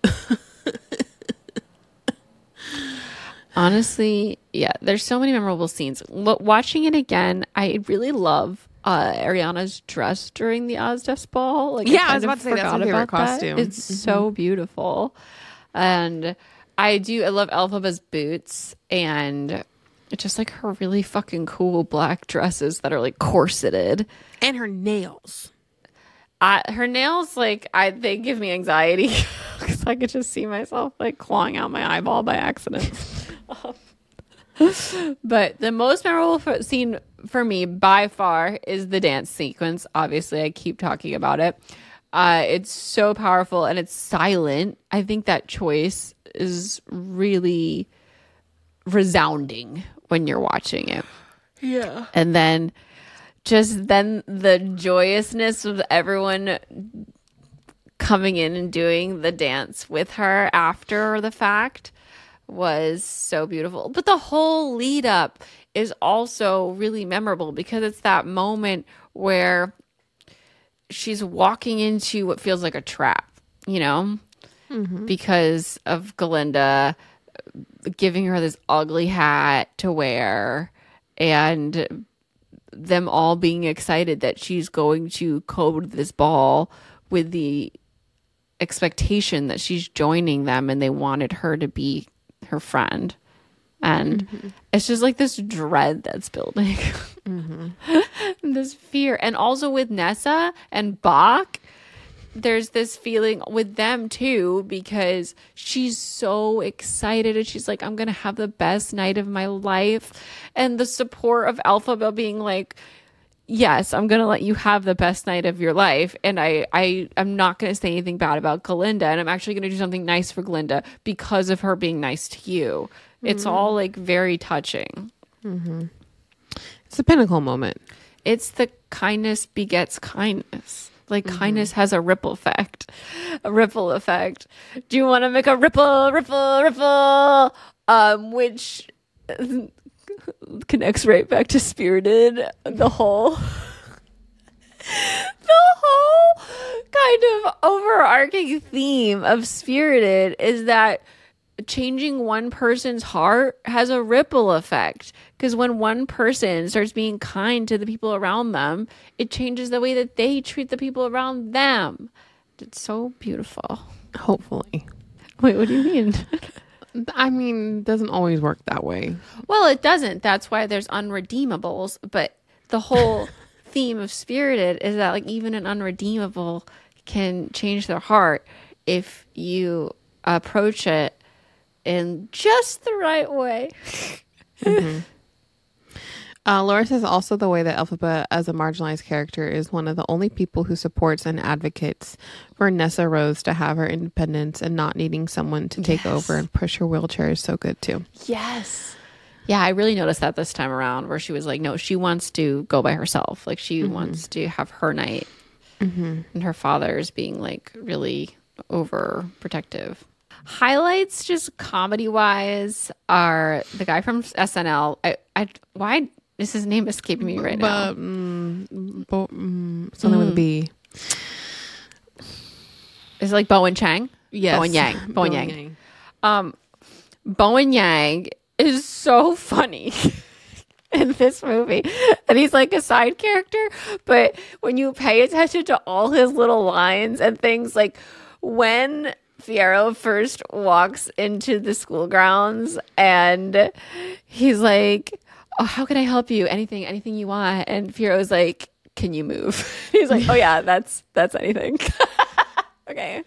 Honestly, yeah, there's so many memorable scenes. L- watching it again, I really love uh, Ariana's dress during the Ozdust Ball. Like, yeah, I, I was about to say that's my favorite costume. That. It's mm-hmm. so beautiful, and I do. I love Elphaba's boots and just like her really fucking cool black dresses that are like corseted. And her nails. I, her nails, like, I they give me anxiety because I could just see myself like clawing out my eyeball by accident. um, but the most memorable for, scene for me by far is the dance sequence. Obviously, I keep talking about it. Uh, it's so powerful and it's silent. I think that choice is really resounding when you're watching it. Yeah. And then just then the joyousness of everyone coming in and doing the dance with her after the fact was so beautiful. But the whole lead up is also really memorable because it's that moment where she's walking into what feels like a trap, you know, mm-hmm. because of Galinda giving her this ugly hat to wear and them all being excited that she's going to code this ball with the expectation that she's joining them and they wanted her to be her friend. And mm-hmm. it's just like this dread that's building. Mm-hmm. This fear. And also with Nessa and Bach, there's this feeling with them too, because she's so excited and she's like, I'm going to have the best night of my life. And the support of Elphaba being like, yes, I'm going to let you have the best night of your life. And I, I, I'm not going to say anything bad about Galinda. And I'm actually going to do something nice for Galinda because of her being nice to you. Mm-hmm. It's all like very touching. Mm-hmm. It's a pinnacle moment. It's the kindness begets kindness. Like mm-hmm. kindness has a ripple effect, a ripple effect. Do you want to make a ripple, ripple, ripple? Um, which connects right back to Spirited. The whole, the whole kind of overarching theme of Spirited is that changing one person's heart has a ripple effect. Because when one person starts being kind to the people around them, it changes the way that they treat the people around them. It's so beautiful. Hopefully. Wait, what do you mean? I mean, it doesn't always work that way. Well, it doesn't. That's why there's unredeemables. But the whole theme of Spirited is that like even an unredeemable can change their heart if you approach it in just the right way. Mm-hmm. Uh, Laura says also the way that Elphaba as a marginalized character is one of the only people who supports and advocates for Nessa Rose to have her independence and not needing someone to take yes. over and push her wheelchair is so good too. Yes. Yeah, I really noticed that this time around where she was like, no, she wants to go by herself. Like she mm-hmm. wants to have her night. Mm-hmm. And her father's being like really overprotective. Highlights just comedy wise are the guy from S N L. I, I why is his name escaping me right now? But, um, bo- um, something mm. with a B. Is it like Bowen Chang? Yes. Bowen Yang. Bowen, Bowen Yang. Yang. Um, Bowen Yang is so funny in this movie. And he's like a side character. But when you pay attention to all his little lines and things, like when Fiyero first walks into the school grounds and he's like, oh, how can I help you? Anything, anything you want. And Fiyero's like, can you move? He's like, oh yeah, that's, that's anything. Okay.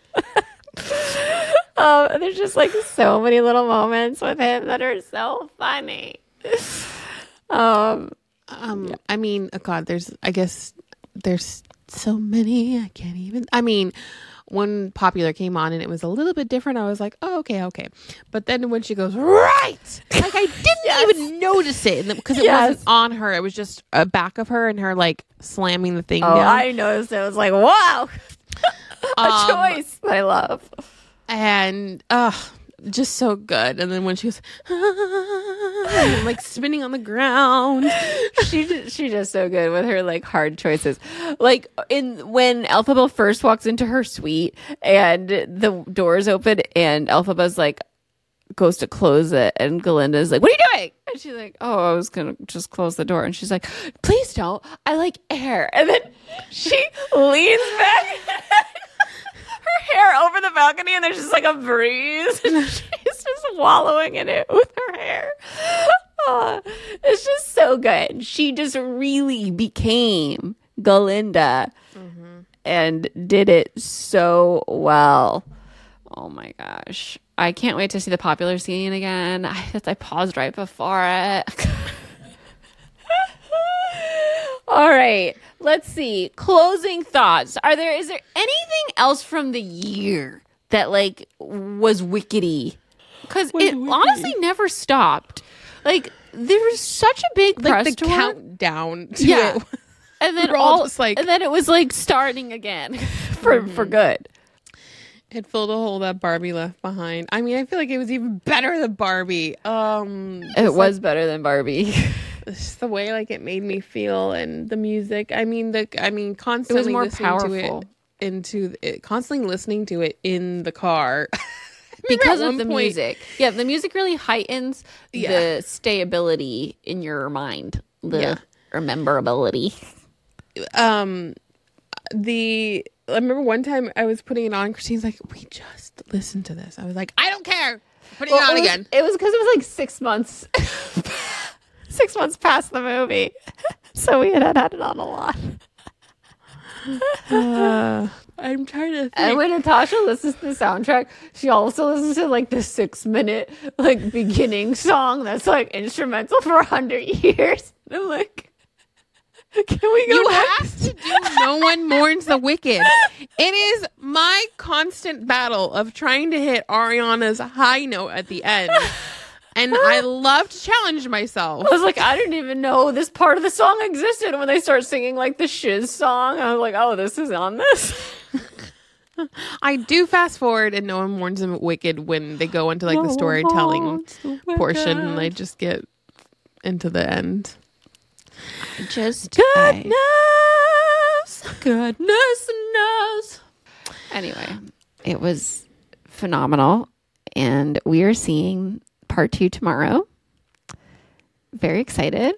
um, there's just like so many little moments with him that are so funny. um, um, yeah. I mean, oh God, there's, I guess there's so many, I can't even, I mean, when Popular came on and it was a little bit different, I was like, oh, okay, okay. But then when she goes, right, like I didn't yes. even notice it because it yes. wasn't on her. It was just a back of her and her like slamming the thing oh, down. I noticed it. I was like, wow, a um, choice I love. And, uh, just so good. And then when she was and, like spinning on the ground, she she's just so good with her like hard choices. Like in when Elphaba first walks into her suite and the doors open and Elphaba's like goes to close it and Galinda's like, what are you doing? And she's like, oh, I was gonna just close the door. And she's like, please don't, I like air. And then she leans back her hair over the balcony and there's just like a breeze and she's just wallowing in it with her hair. Oh, it's just so good. She just really became Galinda. Mm-hmm. and did it so well. Oh my gosh. I can't wait to see the popular scene again. I, I paused right before it. All right. Let's see. Closing thoughts. Are there is there anything else from the year that like was wickedy? Because it wickedy. honestly never stopped. Like there was such a big like press the tour. countdown to yeah. it. And then We're all, all just like, and then it was like starting again for mm-hmm. for good. It filled a hole that Barbie left behind. I mean, I feel like it was even better than Barbie. Um, it was like, better than Barbie. Just the way like it made me feel and the music. I mean, the I mean, constantly it was more listening powerful. to it into it, constantly listening to it in the car because of the point, music. Yeah, the music really heightens yeah. the stayability in your mind, the yeah. rememberability. Um, the. I remember one time I was putting it on. Christine's like, "We just listened to this." I was like, "I don't care." Putting well, it on it was, again. It was because it was like six months, six months past the movie, so we had had it on a lot. uh, I'm trying to think. And when Natasha listens to the soundtrack, she also listens to like the six minute like beginning song that's like instrumental for a hundred years. And I'm like. Can we go You next? have to do No One Mourns the Wicked. It is my constant battle of trying to hit Ariana's high note at the end. And I love to challenge myself. I was like, I didn't even know this part of the song existed when they start singing like the Shiz song. I was like, oh, this is on this. I do fast forward and No One Mourns the Wicked when they go into like no the storytelling portion and I just get into the end. Just goodness, I, goodness knows. Anyway, it was phenomenal, and we are seeing part two tomorrow. Very excited.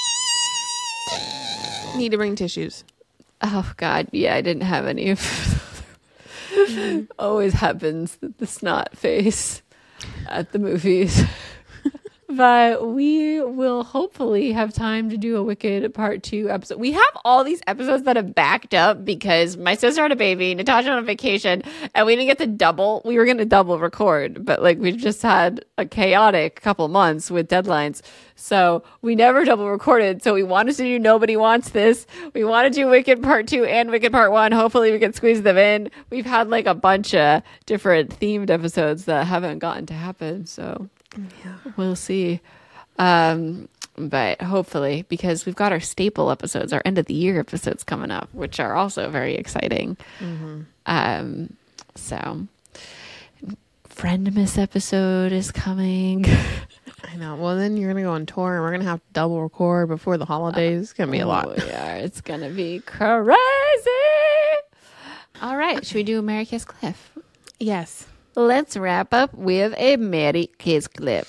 Need to bring tissues. Oh God, yeah, I didn't have any. mm-hmm. Always happens that the snot face at the movies. But we will hopefully have time to do a Wicked Part two episode. We have all these episodes that have backed up because my sister had a baby, Natasha on vacation, and we didn't get to double. We were going to double record, but like we've just had a chaotic couple months with deadlines. So we never double recorded. So we wanted to do Nobody Wants This. We want to do Wicked Part two and Wicked Part one. Hopefully we can squeeze them in. We've had like a bunch of different themed episodes that haven't gotten to happen. So... yeah, we'll see. Um, but hopefully, because we've got our staple episodes, our end of the year episodes coming up, which are also very exciting. Mm-hmm. Um, so Friendmas episode is coming. I know. Well, then you're gonna go on tour, and we're gonna have to double record before the holidays. Uh, it's gonna be a lot. Yeah, it's gonna be crazy. All right, should we do a Mary Kiss Cliff? Yes. Let's wrap up with a Mary Kiss Cliff.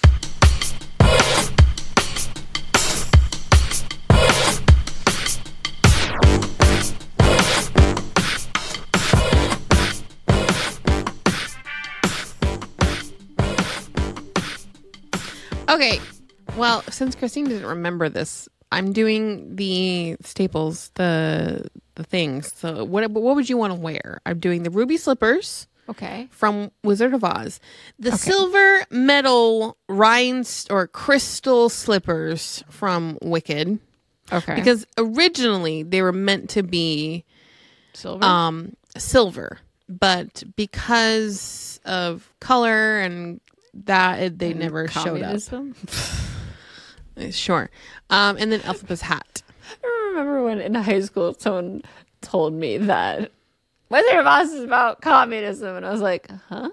Okay, well, since Christine didn't remember this, I'm doing the staples, the the things. So what what would you want to wear? I'm doing the ruby slippers. Okay. From Wizard of Oz. The okay. silver metal rhinest or crystal slippers from Wicked. Okay. Because originally they were meant to be silver. Um, silver, but because of color and that, they and never communism? showed up. Sure. Um, and then Elphaba's hat. I remember when in high school someone told me that Wizard of Oz is about communism, and I was like, huh?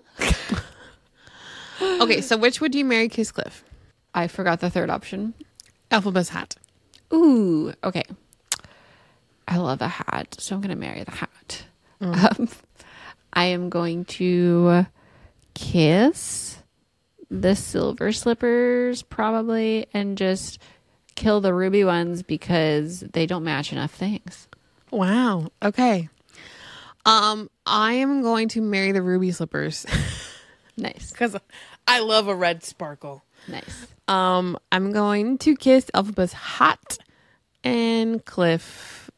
Okay, so which would you marry, Kiss Cliff? I forgot the third option. Elphaba's hat. Ooh, okay. I love a hat, so I'm going to marry the hat. Mm. Um, I am going to kiss the silver slippers, probably, and just kill the ruby ones because they don't match enough things. Wow. Okay. Um, I am going to marry the ruby slippers. Nice. Because I love a red sparkle. Nice. Um, I'm going to kiss Elphaba's hat and Cliff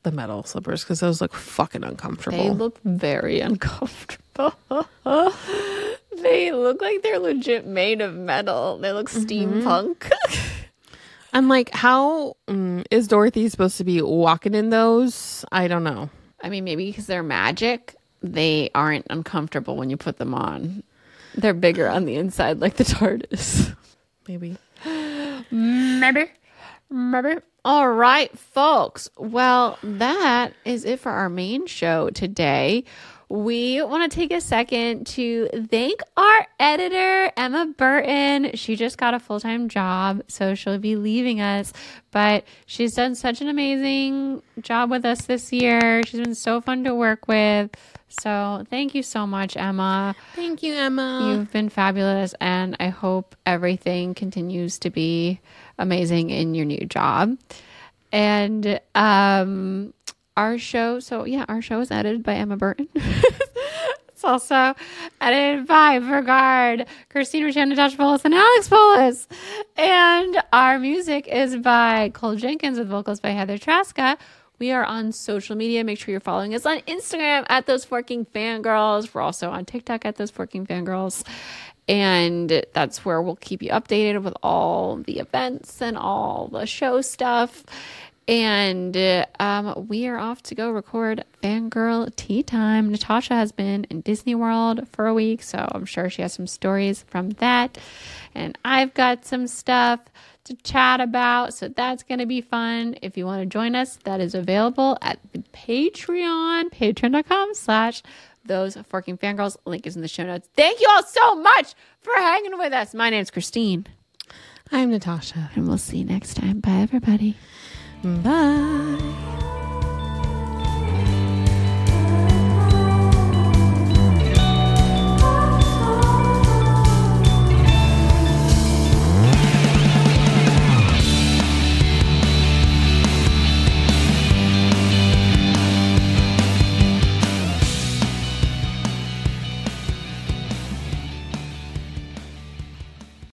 the metal slippers because those look fucking uncomfortable. They look very uncomfortable. They look like they're legit made of metal. They look Mm-hmm. steampunk. I'm like, how mm, is Dorothy supposed to be walking in those? I don't know. I mean, maybe because they're magic, they aren't uncomfortable when you put them on. They're bigger on the inside, like the TARDIS. Maybe. Maybe. Maybe. All right, folks. Well, that is it for our main show today. We want to take a second to thank our editor, Emma Burton. She just got a full-time job, so she'll be leaving us. But she's done such an amazing job with us this year. She's been so fun to work with. So thank you so much, Emma. Thank you, Emma. You've been fabulous, and I hope everything continues to be amazing in your new job. And um, our show, so yeah, our show is edited by Emma Burton. It's also edited by Vergard, Christine Riccione, Natasha Polis, and Alex Polis. And our music is by Cole Jenkins with vocals by Heather Traska. We are on social media. Make sure you're following us on Instagram at Those Forking Fangirls. We're also on TikTok at Those Forking Fangirls. And that's where we'll keep you updated with all the events and all the show stuff. And uh, um, we are off to go record Fangirl Tea Time. Natasha has been in Disney World for a week, so I'm sure she has some stories from that. And I've got some stuff to chat about, so that's going to be fun. If you want to join us, that is available at the Patreon, patreon.com slash Those Forking Fangirls. Link is in the show notes. Thank you all so much for hanging with us. My name's Christine. I'm Natasha. And we'll see you next time. Bye, everybody. Bye.